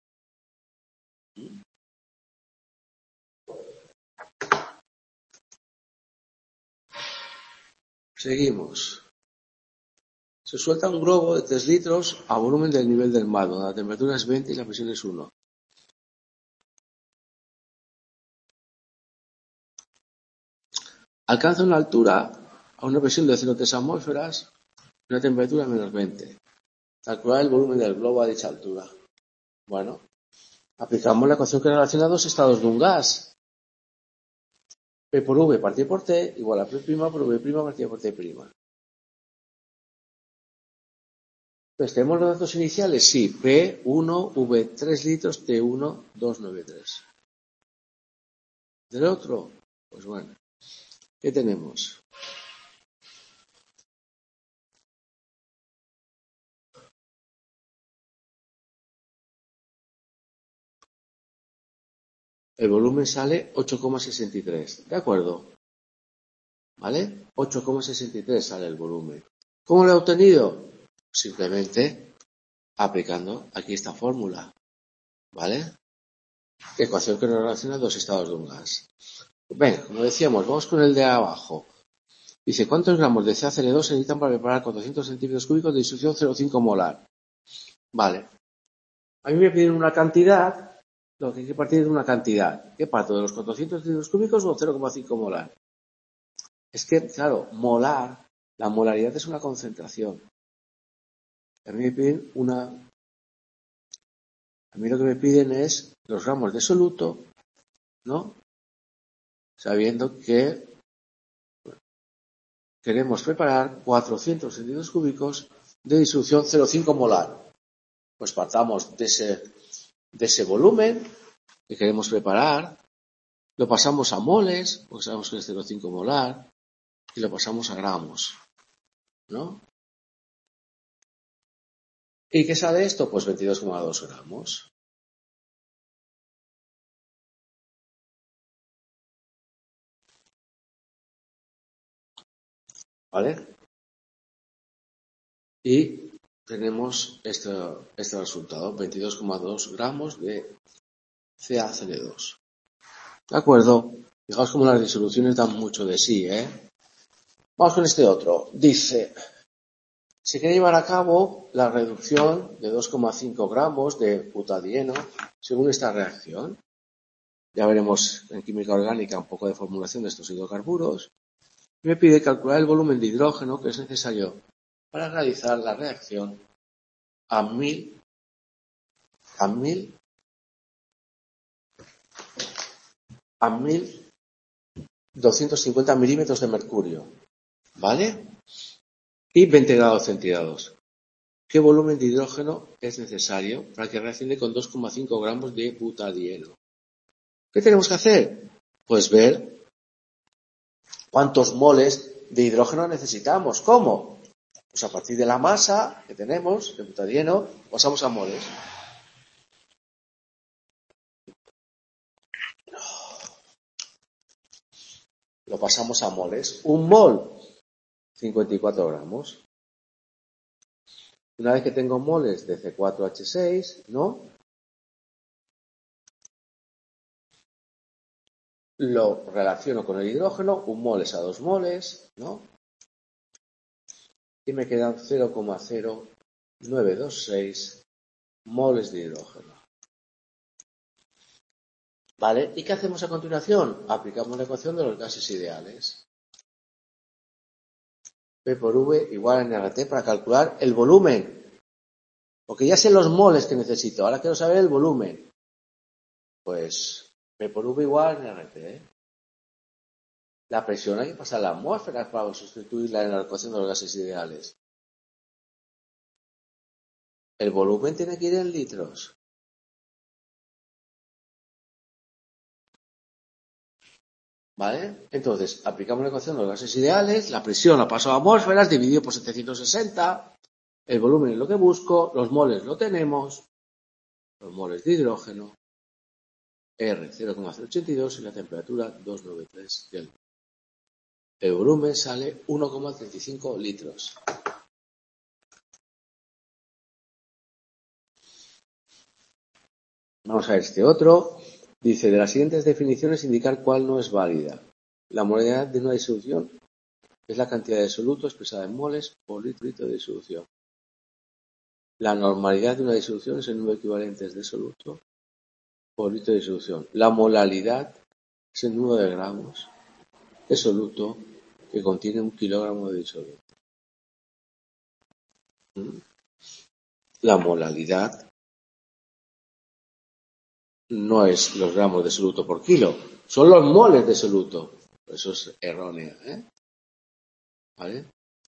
Seguimos. Se suelta un globo de tres litros a volumen del nivel del mar, donde la temperatura es veinte y la presión es uno. Alcanza una altura a una presión de cero coma tres atmósferas y una temperatura de menos veinte. Calcular el volumen del globo a dicha altura. Bueno, aplicamos la ecuación que relaciona dos estados de un gas. P por V partido por T igual a P' por V' partido por T'. Pues tenemos los datos iniciales, sí, P uno, V tres litros, T uno, doscientos noventa y tres. Del otro, pues bueno, ¿qué tenemos? El volumen sale ocho coma sesenta y tres, ¿de acuerdo? ¿Vale? ocho coma sesenta y tres sale el volumen. ¿Cómo lo he obtenido? Simplemente aplicando aquí esta fórmula, ¿vale? Ecuación que nos relaciona dos estados de un gas. Venga, como decíamos, vamos con el de abajo. Dice, ¿cuántos gramos de C a C L dos se necesitan para preparar cuatrocientos centímetros cúbicos de disolución cero coma cinco molar? Vale. A mí me piden una cantidad, lo que hay que partir de una cantidad. ¿Qué parto? ¿De los cuatrocientos centímetros cúbicos o cero coma cinco molar? Es que, claro, molar, la molaridad es una concentración. A mí me piden una... A mí lo que me piden es los gramos de soluto, ¿no? Sabiendo que queremos preparar cuatrocientos centímetros cúbicos de disolución cero coma cinco molar. Pues partamos de ese, de ese volumen que queremos preparar, lo pasamos a moles, porque sabemos que es cero coma cinco molar, y lo pasamos a gramos, ¿no? ¿Y qué sale esto? Pues veintidós coma dos gramos. ¿Vale? Y tenemos este, este resultado, veintidós coma dos gramos de C a C L dos. ¿De acuerdo? Fijaos cómo las disoluciones dan mucho de sí, ¿eh? Vamos con este otro. Dice, se quiere llevar a cabo la reducción de dos coma cinco gramos de butadieno según esta reacción. Ya veremos en química orgánica un poco de formulación de estos hidrocarburos. Me pide calcular el volumen de hidrógeno que es necesario para realizar la reacción a mil, a mil, a mil doscientos cincuenta milímetros de mercurio, ¿vale? Y veinte grados centígrados. ¿Qué volumen de hidrógeno es necesario para que reaccione con dos coma cinco gramos de butadieno? ¿Qué tenemos que hacer? Pues ver cuántos moles de hidrógeno necesitamos. ¿Cómo? Pues a partir de la masa que tenemos de butadieno, pasamos a moles. Lo pasamos a moles. Un mol, cincuenta y cuatro gramos. Una vez que tengo moles de C cuatro H seis, ¿no? Lo relaciono con el hidrógeno, un mol es a dos moles, ¿no? Y me quedan cero coma cero nueve dos seis moles de hidrógeno. ¿Vale? ¿Y qué hacemos a continuación? Aplicamos la ecuación de los gases ideales. P por V igual a N R T para calcular el volumen. Porque ya sé los moles que necesito, ahora quiero saber el volumen. Pues P por V igual a N R T. ¿eh? La presión hay que pasar a la atmósfera para sustituirla en la ecuación de los gases ideales. El volumen tiene que ir en litros. ¿Vale? Entonces, aplicamos la ecuación de los gases ideales, la presión la paso a atmósferas, dividido por setecientos sesenta, el volumen es lo que busco, los moles lo tenemos, los moles de hidrógeno. R cero coma cero ochenta y dos y la temperatura doscientos noventa y tres Kelvin. El volumen sale uno coma treinta y cinco litros. Vamos a ver este otro. Dice, de las siguientes definiciones indicar cuál no es válida. La molaridad de una disolución es la cantidad de soluto expresada en moles por litro, litro de disolución. La normalidad de una disolución es el número de equivalentes de soluto por litro de disolución. La molaridad es el número de gramos de soluto que contiene un kilogramo de disoluto. La molaridad no es los gramos de soluto por kilo, son los moles de soluto. Eso es erróneo, ¿eh? ¿Vale?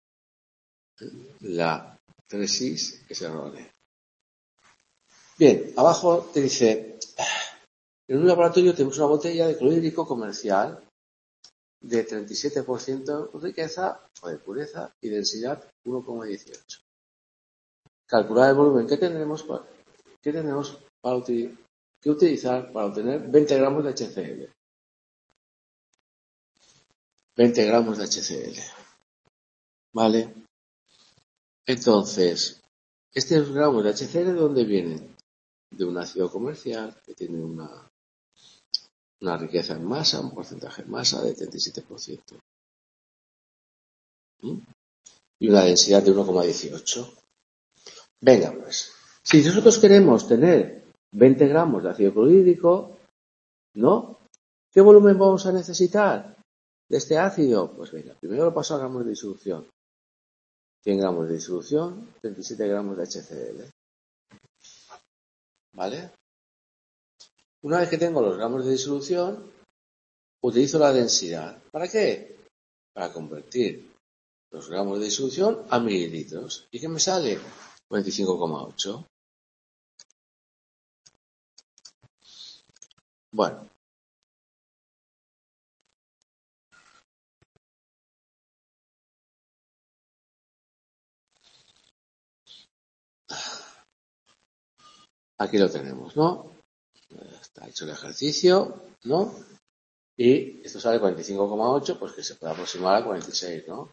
La tesis es errónea. Bien, abajo te dice, en un laboratorio tenemos una botella de clorhídrico comercial de treinta y siete por ciento de riqueza o de pureza y densidad uno coma dieciocho. Calcular el volumen que tenemos, que tenemos para utilizar, que utilizar para obtener veinte gramos de H C L. veinte gramos de H C L. ¿Vale? Entonces, estos gramos de H C L, ¿de dónde vienen? De un ácido comercial que tiene una, una riqueza en masa, un porcentaje en masa de treinta y siete por ciento. ¿Mm? Y una densidad de uno coma dieciocho. Venga, pues, si nosotros queremos tener veinte gramos de ácido clorhídrico, ¿no? ¿Qué volumen vamos a necesitar de este ácido? Pues venga, primero lo paso a gramos de disolución. cien gramos de disolución, treinta y siete gramos de H C L. ¿Vale? Una vez que tengo los gramos de disolución, utilizo la densidad. ¿Para qué? Para convertir los gramos de disolución a mililitros. ¿Y qué me sale? cuarenta y cinco coma ocho. Bueno. Aquí lo tenemos, ¿no? Está hecho el ejercicio, ¿no? Y esto sale cuarenta y cinco coma ocho, pues que se puede aproximar a cuarenta y seis, ¿no?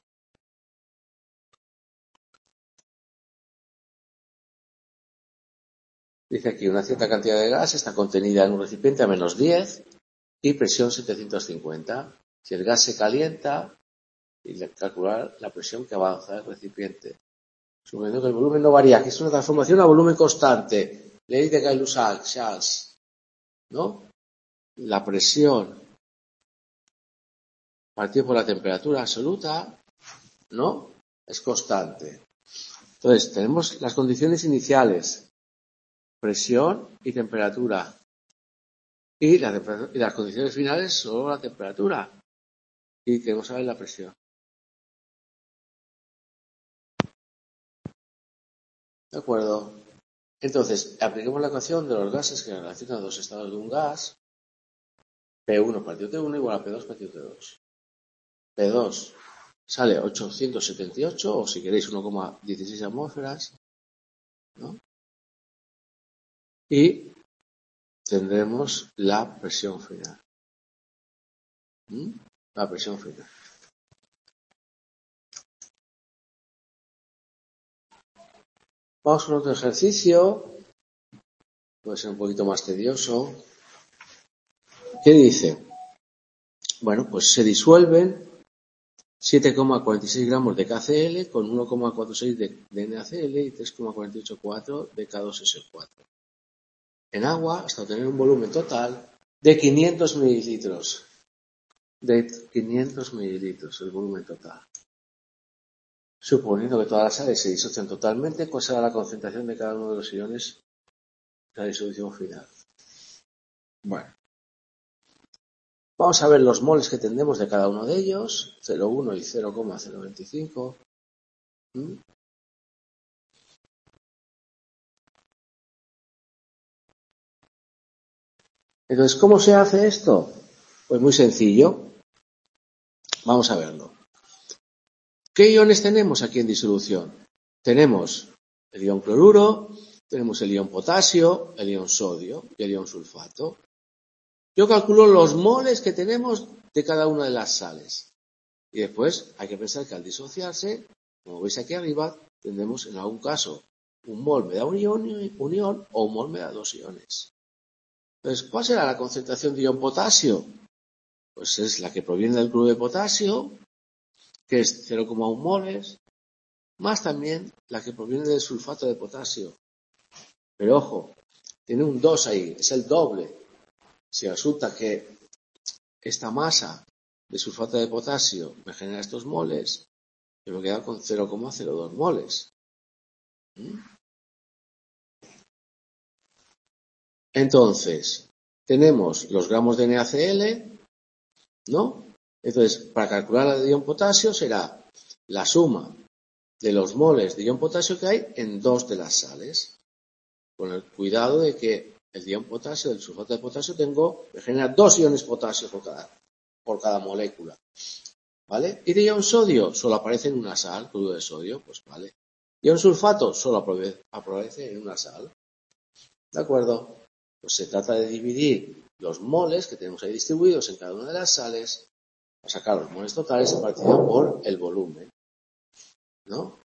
Dice aquí, una cierta cantidad de gas está contenida en un recipiente a menos diez y presión setecientos cincuenta. Si el gas se calienta, y calcular la presión que avanza el recipiente. Suponiendo que el volumen no varía, que es una transformación a volumen constante. Ley de Gay-Lussac, ¿no? La presión partido por la temperatura absoluta, ¿no? Es constante. Entonces, tenemos las condiciones iniciales. Presión y temperatura. Y, la temperatura, y las condiciones finales solo la temperatura. Y queremos saber la presión. ¿De acuerdo? Entonces, apliquemos la ecuación de los gases que relacionan dos estados de un gas. P uno partido T uno igual a P dos partido T dos. P dos sale ochocientos setenta y ocho, o si queréis uno coma dieciséis atmósferas, ¿no? Y tendremos la presión final. ¿Mm? La presión final. Vamos con otro ejercicio. Puede ser un poquito más tedioso. ¿Qué dice? Bueno, pues se disuelven siete coma cuarenta y seis gramos de K C L con uno coma cuarenta y seis de, de N A C L y tres coma cuarenta y ocho cuatro de K dos S cuatro. En agua hasta obtener un volumen total de quinientos mililitros. De quinientos mililitros, el volumen total. Suponiendo que todas las sales se disocian totalmente, ¿cuál será la concentración de cada uno de los iones de la disolución final? Bueno. Vamos a ver los moles que tendremos de cada uno de ellos, cero coma uno y cero coma cero veinticinco. ¿Mm? Entonces, ¿cómo se hace esto? Pues muy sencillo. Vamos a verlo. ¿Qué iones tenemos aquí en disolución? Tenemos el ion cloruro, tenemos el ion potasio, el ion sodio y el ion sulfato. Yo calculo los moles que tenemos de cada una de las sales. Y después hay que pensar que al disociarse, como veis aquí arriba, tendremos en algún caso un mol me da un ion, un ion o un mol me da dos iones. Entonces, ¿cuál será la concentración de ion potasio? Pues es la que proviene del cloruro de potasio, que es cero coma uno moles, más también la que proviene del sulfato de potasio. Pero ojo, tiene un dos ahí, es el doble. Si resulta que esta masa de sulfato de potasio me genera estos moles, yo me quedo con cero coma cero dos moles. ¿Mm? Entonces, tenemos los gramos de NaCl, ¿no? Entonces, para calcular la de ion potasio será la suma de los moles de ion potasio que hay en dos de las sales. Con el cuidado de que el ion potasio del sulfato de potasio tengo, me genera dos iones potasio por cada, por cada molécula. ¿Vale? Y de ion sodio solo aparece en una sal, cloruro de sodio, pues vale. Ion sulfato solo aparece en una sal. ¿De acuerdo? Pues se trata de dividir los moles que tenemos ahí distribuidos en cada una de las sales para sacar los moles totales partido por el volumen, ¿no?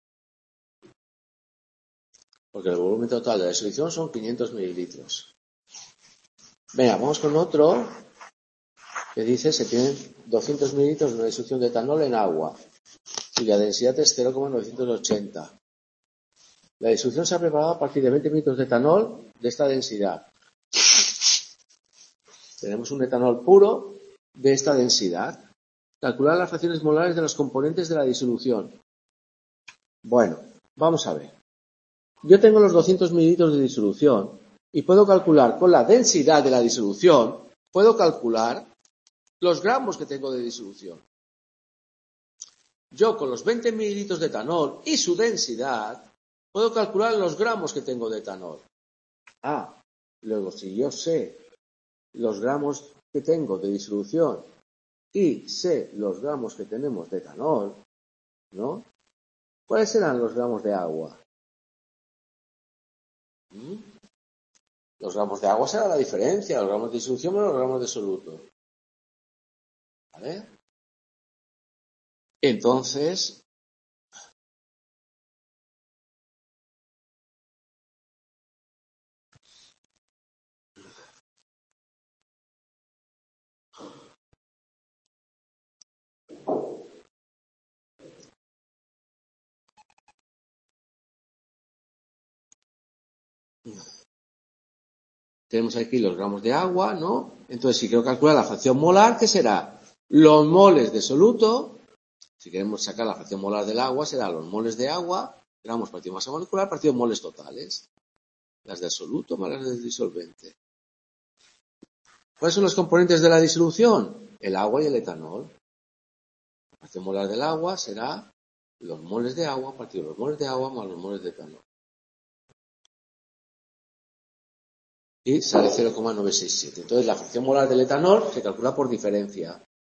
Porque el volumen total de la disolución son quinientos mililitros. Venga, vamos con otro que dice se tienen doscientos mililitros de una disolución de etanol en agua y la densidad es cero coma novecientos ochenta. La disolución se ha preparado a partir de veinte mililitros de etanol de esta densidad. Tenemos un etanol puro de esta densidad. Calcular las fracciones molares de los componentes de la disolución. Bueno, vamos a ver. Yo tengo los doscientos mililitros de disolución y puedo calcular con la densidad de la disolución, puedo calcular los gramos que tengo de disolución. Yo con los veinte mililitros de etanol y su densidad, puedo calcular los gramos que tengo de etanol. Ah, luego si yo sé los gramos que tengo de disolución y sé los gramos que tenemos de etanol, ¿no? ¿Cuáles serán los gramos de agua? ¿Mm? Los gramos de agua será la diferencia, los gramos de disolución menos los gramos de soluto. ¿Vale? Entonces, tenemos aquí los gramos de agua, ¿no? Entonces, si quiero calcular la fracción molar, ¿qué será? Los moles de soluto. Si queremos sacar la fracción molar del agua, será los moles de agua, gramos partido masa molecular, partido moles totales. Las del soluto más las del disolvente. ¿Cuáles son los componentes de la disolución? El agua y el etanol. La fracción molar del agua será los moles de agua partido los moles de agua más los moles de etanol. Y sale cero coma novecientos sesenta y siete. Entonces, la fracción molar del etanol se calcula por diferencia,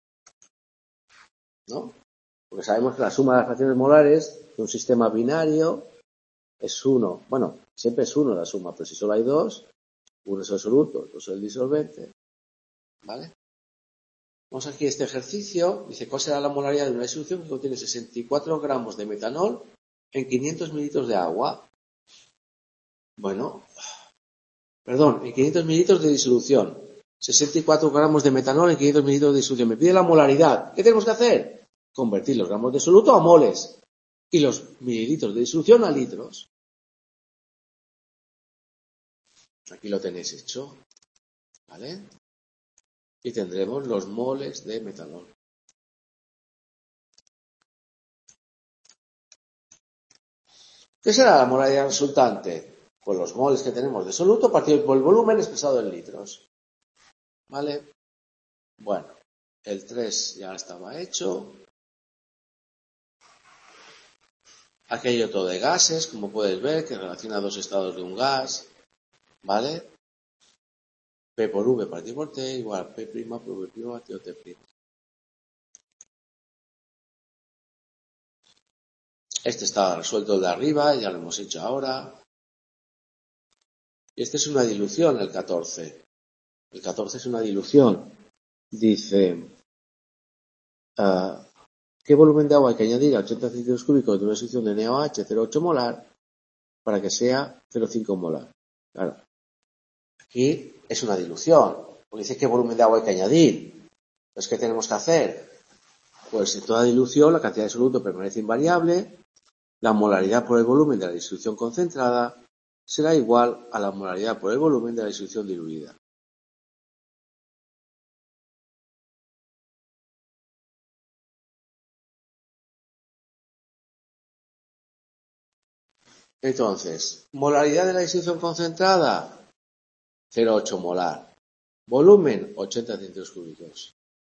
¿no? Porque sabemos que la suma de las fracciones molares de un sistema binario es uno. Bueno, siempre es uno la suma, pero si solo hay dos, uno es el soluto, otro es el disolvente. ¿Vale? Vamos aquí a este ejercicio. Dice, ¿cuál será la molaridad de una disolución que contiene sesenta y cuatro gramos de metanol en quinientos mililitros de agua? Bueno, perdón, en quinientos mililitros de disolución. sesenta y cuatro gramos de metanol en quinientos mililitros de disolución. Me pide la molaridad. ¿Qué tenemos que hacer? Convertir los gramos de soluto a moles y los mililitros de disolución a litros. Aquí lo tenéis hecho. ¿Vale? Y tendremos los moles de metanol. ¿Qué será la molaridad resultante? Pues los moles que tenemos de soluto partido por el volumen expresado en litros. ¿Vale? Bueno, el tres ya estaba hecho. Aquí hay otro de gases, como puedes ver, que relaciona dos estados de un gas. ¿Vale? P por V partido por T igual a P' por V' partido T'. Este está resuelto el de arriba, ya lo hemos hecho ahora. Y este es una dilución, el catorce. El catorce es una dilución. Dice, uh, ¿qué volumen de agua hay que añadir a ochenta centímetros cúbicos de una solución de NaOH cero coma ocho molar para que sea cero coma cinco molar? Claro, aquí es una dilución. Porque dice qué volumen de agua hay que añadir. Pues, ¿qué tenemos que hacer? Pues en toda dilución la cantidad de soluto permanece invariable, la molaridad por el volumen de la disolución concentrada será igual a la molaridad por el volumen de la disolución diluida. Entonces, molaridad de la disolución concentrada, cero coma ocho molar. Volumen, ochenta centímetros cúbicos.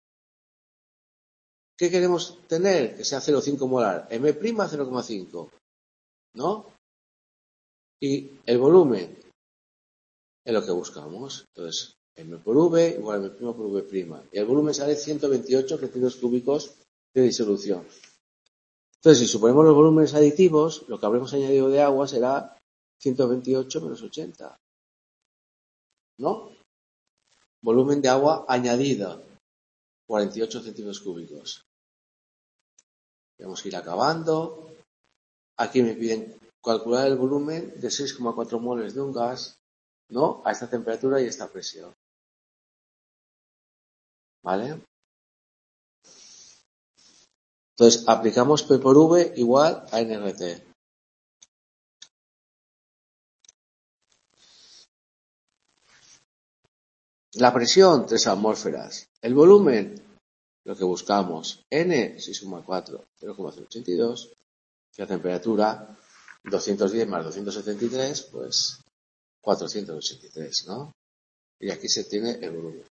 ¿Qué queremos tener? Que sea cero coma cinco molar. M' cero coma cinco. ¿No? Y el volumen es lo que buscamos. Entonces, M por V igual a M' por V'. Y el volumen sale ciento veintiocho centímetros cúbicos de disolución. Entonces, si suponemos los volúmenes aditivos, lo que habremos añadido de agua será ciento veintiocho menos ochenta. ¿No? Volumen de agua añadida, cuarenta y ocho centímetros cúbicos. Tenemos que ir acabando. Aquí me piden calcular el volumen de seis coma cuatro moles de un gas, ¿no? A esta temperatura y esta presión. ¿Vale? Entonces, aplicamos P por V igual a N R T. La presión, tres atmósferas. El volumen, lo que buscamos, N, seis coma cuatro, cero coma ochenta y dos. Y la temperatura, doscientos diez más doscientos setenta y tres, pues cuatrocientos ochenta y tres, ¿no? Y aquí se tiene el volumen.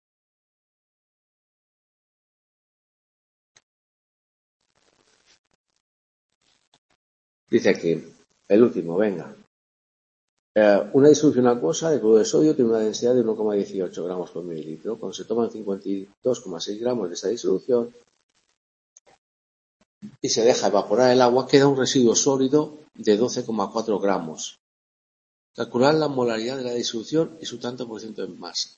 Dice aquí, el último, venga. Eh, una disolución acuosa de cloruro de sodio tiene una densidad de uno coma dieciocho gramos por mililitro. Cuando se toman cincuenta y dos coma seis gramos de esa disolución y se deja evaporar el agua, queda un residuo sólido de doce coma cuatro gramos. Calcular la molaridad de la disolución y su tanto por ciento en masa.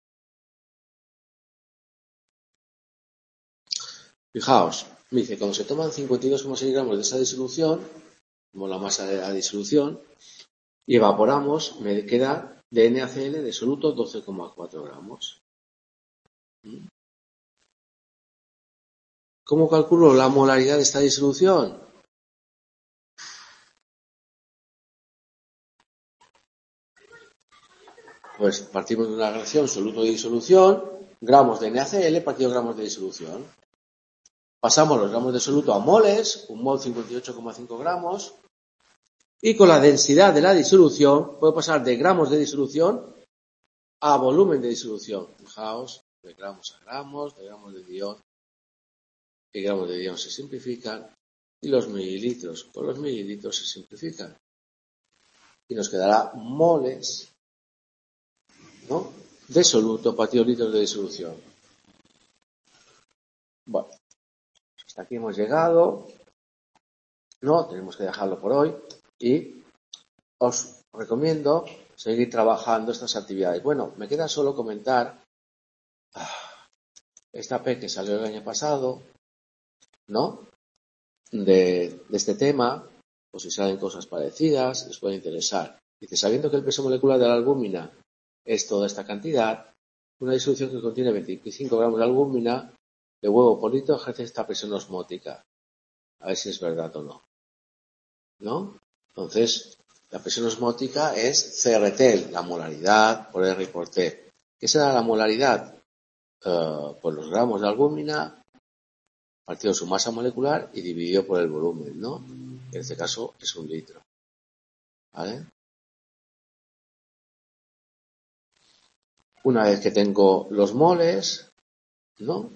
Fijaos, me dice, cuando se toman cincuenta y dos coma seis gramos de esa disolución, como la masa de la disolución, y evaporamos, me queda de NaCl de soluto doce coma cuatro gramos. ¿Cómo calculo la molaridad de esta disolución? Pues partimos de una reacción soluto de disolución, gramos de NaCl partido gramos de disolución. Pasamos los gramos de soluto a moles, un mol cincuenta y ocho coma cinco gramos, y con la densidad de la disolución puedo pasar de gramos de disolución a volumen de disolución. Fijaos, de gramos a gramos, de gramos de dión, y gramos de dión se simplifican, y los mililitros con los mililitros se simplifican. Y nos quedará moles, ¿no?, de soluto partido litros de disolución. Bueno, hasta aquí hemos llegado. No, tenemos que dejarlo por hoy. Y os recomiendo seguir trabajando estas actividades. Bueno, me queda solo comentar esta P que salió el año pasado, ¿no?, de, de este tema, o si salen cosas parecidas, les puede interesar. Dice, sabiendo que el peso molecular de la albúmina es toda esta cantidad, una disolución que contiene veinticinco gramos de albúmina de huevo por litro ejerce esta presión osmótica. A ver si es verdad o no. ¿No? Entonces, la presión osmótica es C R T, la molaridad por R por T. ¿Qué será la molaridad? Uh, por los gramos de albúmina partido su masa molecular y dividido por el volumen, ¿no? En este caso es un litro. ¿Vale? Una vez que tengo los moles, ¿no?,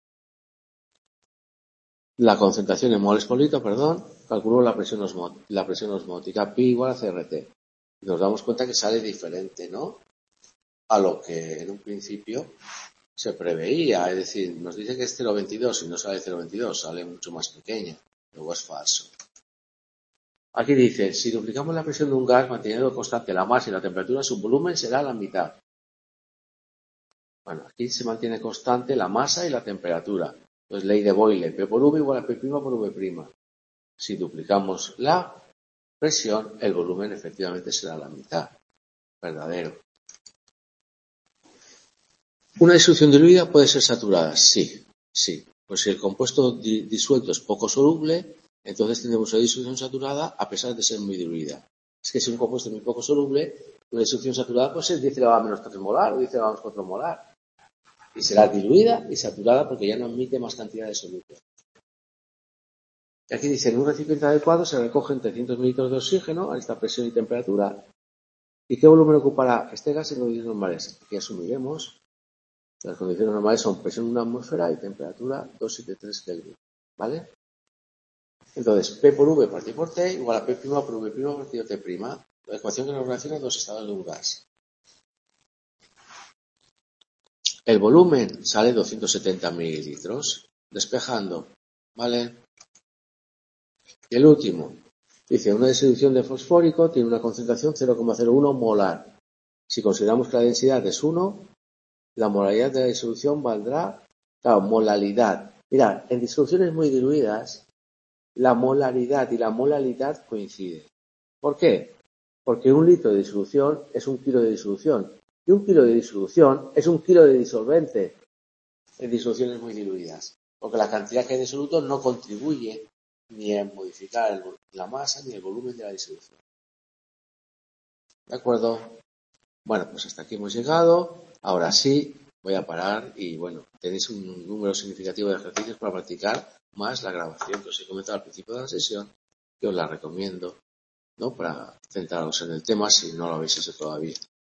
la concentración en moles por litro, perdón, calculo la presión, osmótica, la presión osmótica, pi igual a C R T. Y nos damos cuenta que sale diferente, ¿no?, a lo que en un principio se preveía. Es decir, nos dice que es cero coma veintidós y no sale cero coma veintidós, sale mucho más pequeña. Luego es falso. Aquí dice, si duplicamos la presión de un gas manteniendo constante la masa y la temperatura, su volumen será la mitad. Bueno, aquí se mantiene constante la masa y la temperatura. Entonces, ley de Boyle, P por V igual a P' por V'. Si duplicamos la presión, el volumen efectivamente será la mitad. Verdadero. ¿Una disolución diluida puede ser saturada? Sí, sí. Pues si el compuesto di disuelto es poco soluble, entonces tendremos una disolución saturada a pesar de ser muy diluida. Es que si un compuesto es muy poco soluble, una disolución saturada puede ser diez elevado a menos tres molar o diez elevado a menos cuatro molar. Y será diluida y saturada porque ya no admite más cantidad de solución. Y aquí dice, en un recipiente adecuado se recogen trescientos mililitros de oxígeno a esta presión y temperatura. ¿Y qué volumen ocupará este gas en condiciones normales? Aquí asumiremos que las condiciones normales son presión en una atmósfera y temperatura doscientos setenta y tres Kelvin. ¿Vale? Entonces, P por V partido por T igual a P' por V' partido T'. La ecuación que nos relaciona dos estados de un gas. El volumen sale doscientos setenta mililitros. Despejando. ¿Vale? Y el último. Dice, una disolución de fosfórico tiene una concentración cero coma cero uno molar. Si consideramos que la densidad es uno, la molaridad de la disolución valdrá, claro, molaridad. Mirad, en disoluciones muy diluidas, la molaridad y la molaridad coinciden. ¿Por qué? Porque un litro de disolución es un kilo de disolución. Y un kilo de disolución es un kilo de disolvente en disoluciones muy diluidas. Porque la cantidad que hay de soluto no contribuye ni a modificar el, la masa ni el volumen de la disolución. ¿De acuerdo? Bueno, pues hasta aquí hemos llegado. Ahora sí, voy a parar y bueno, tenéis un número significativo de ejercicios para practicar más la grabación que os he comentado al principio de la sesión, que os la recomiendo, ¿no? Para centraros en el tema si no lo habéis hecho todavía.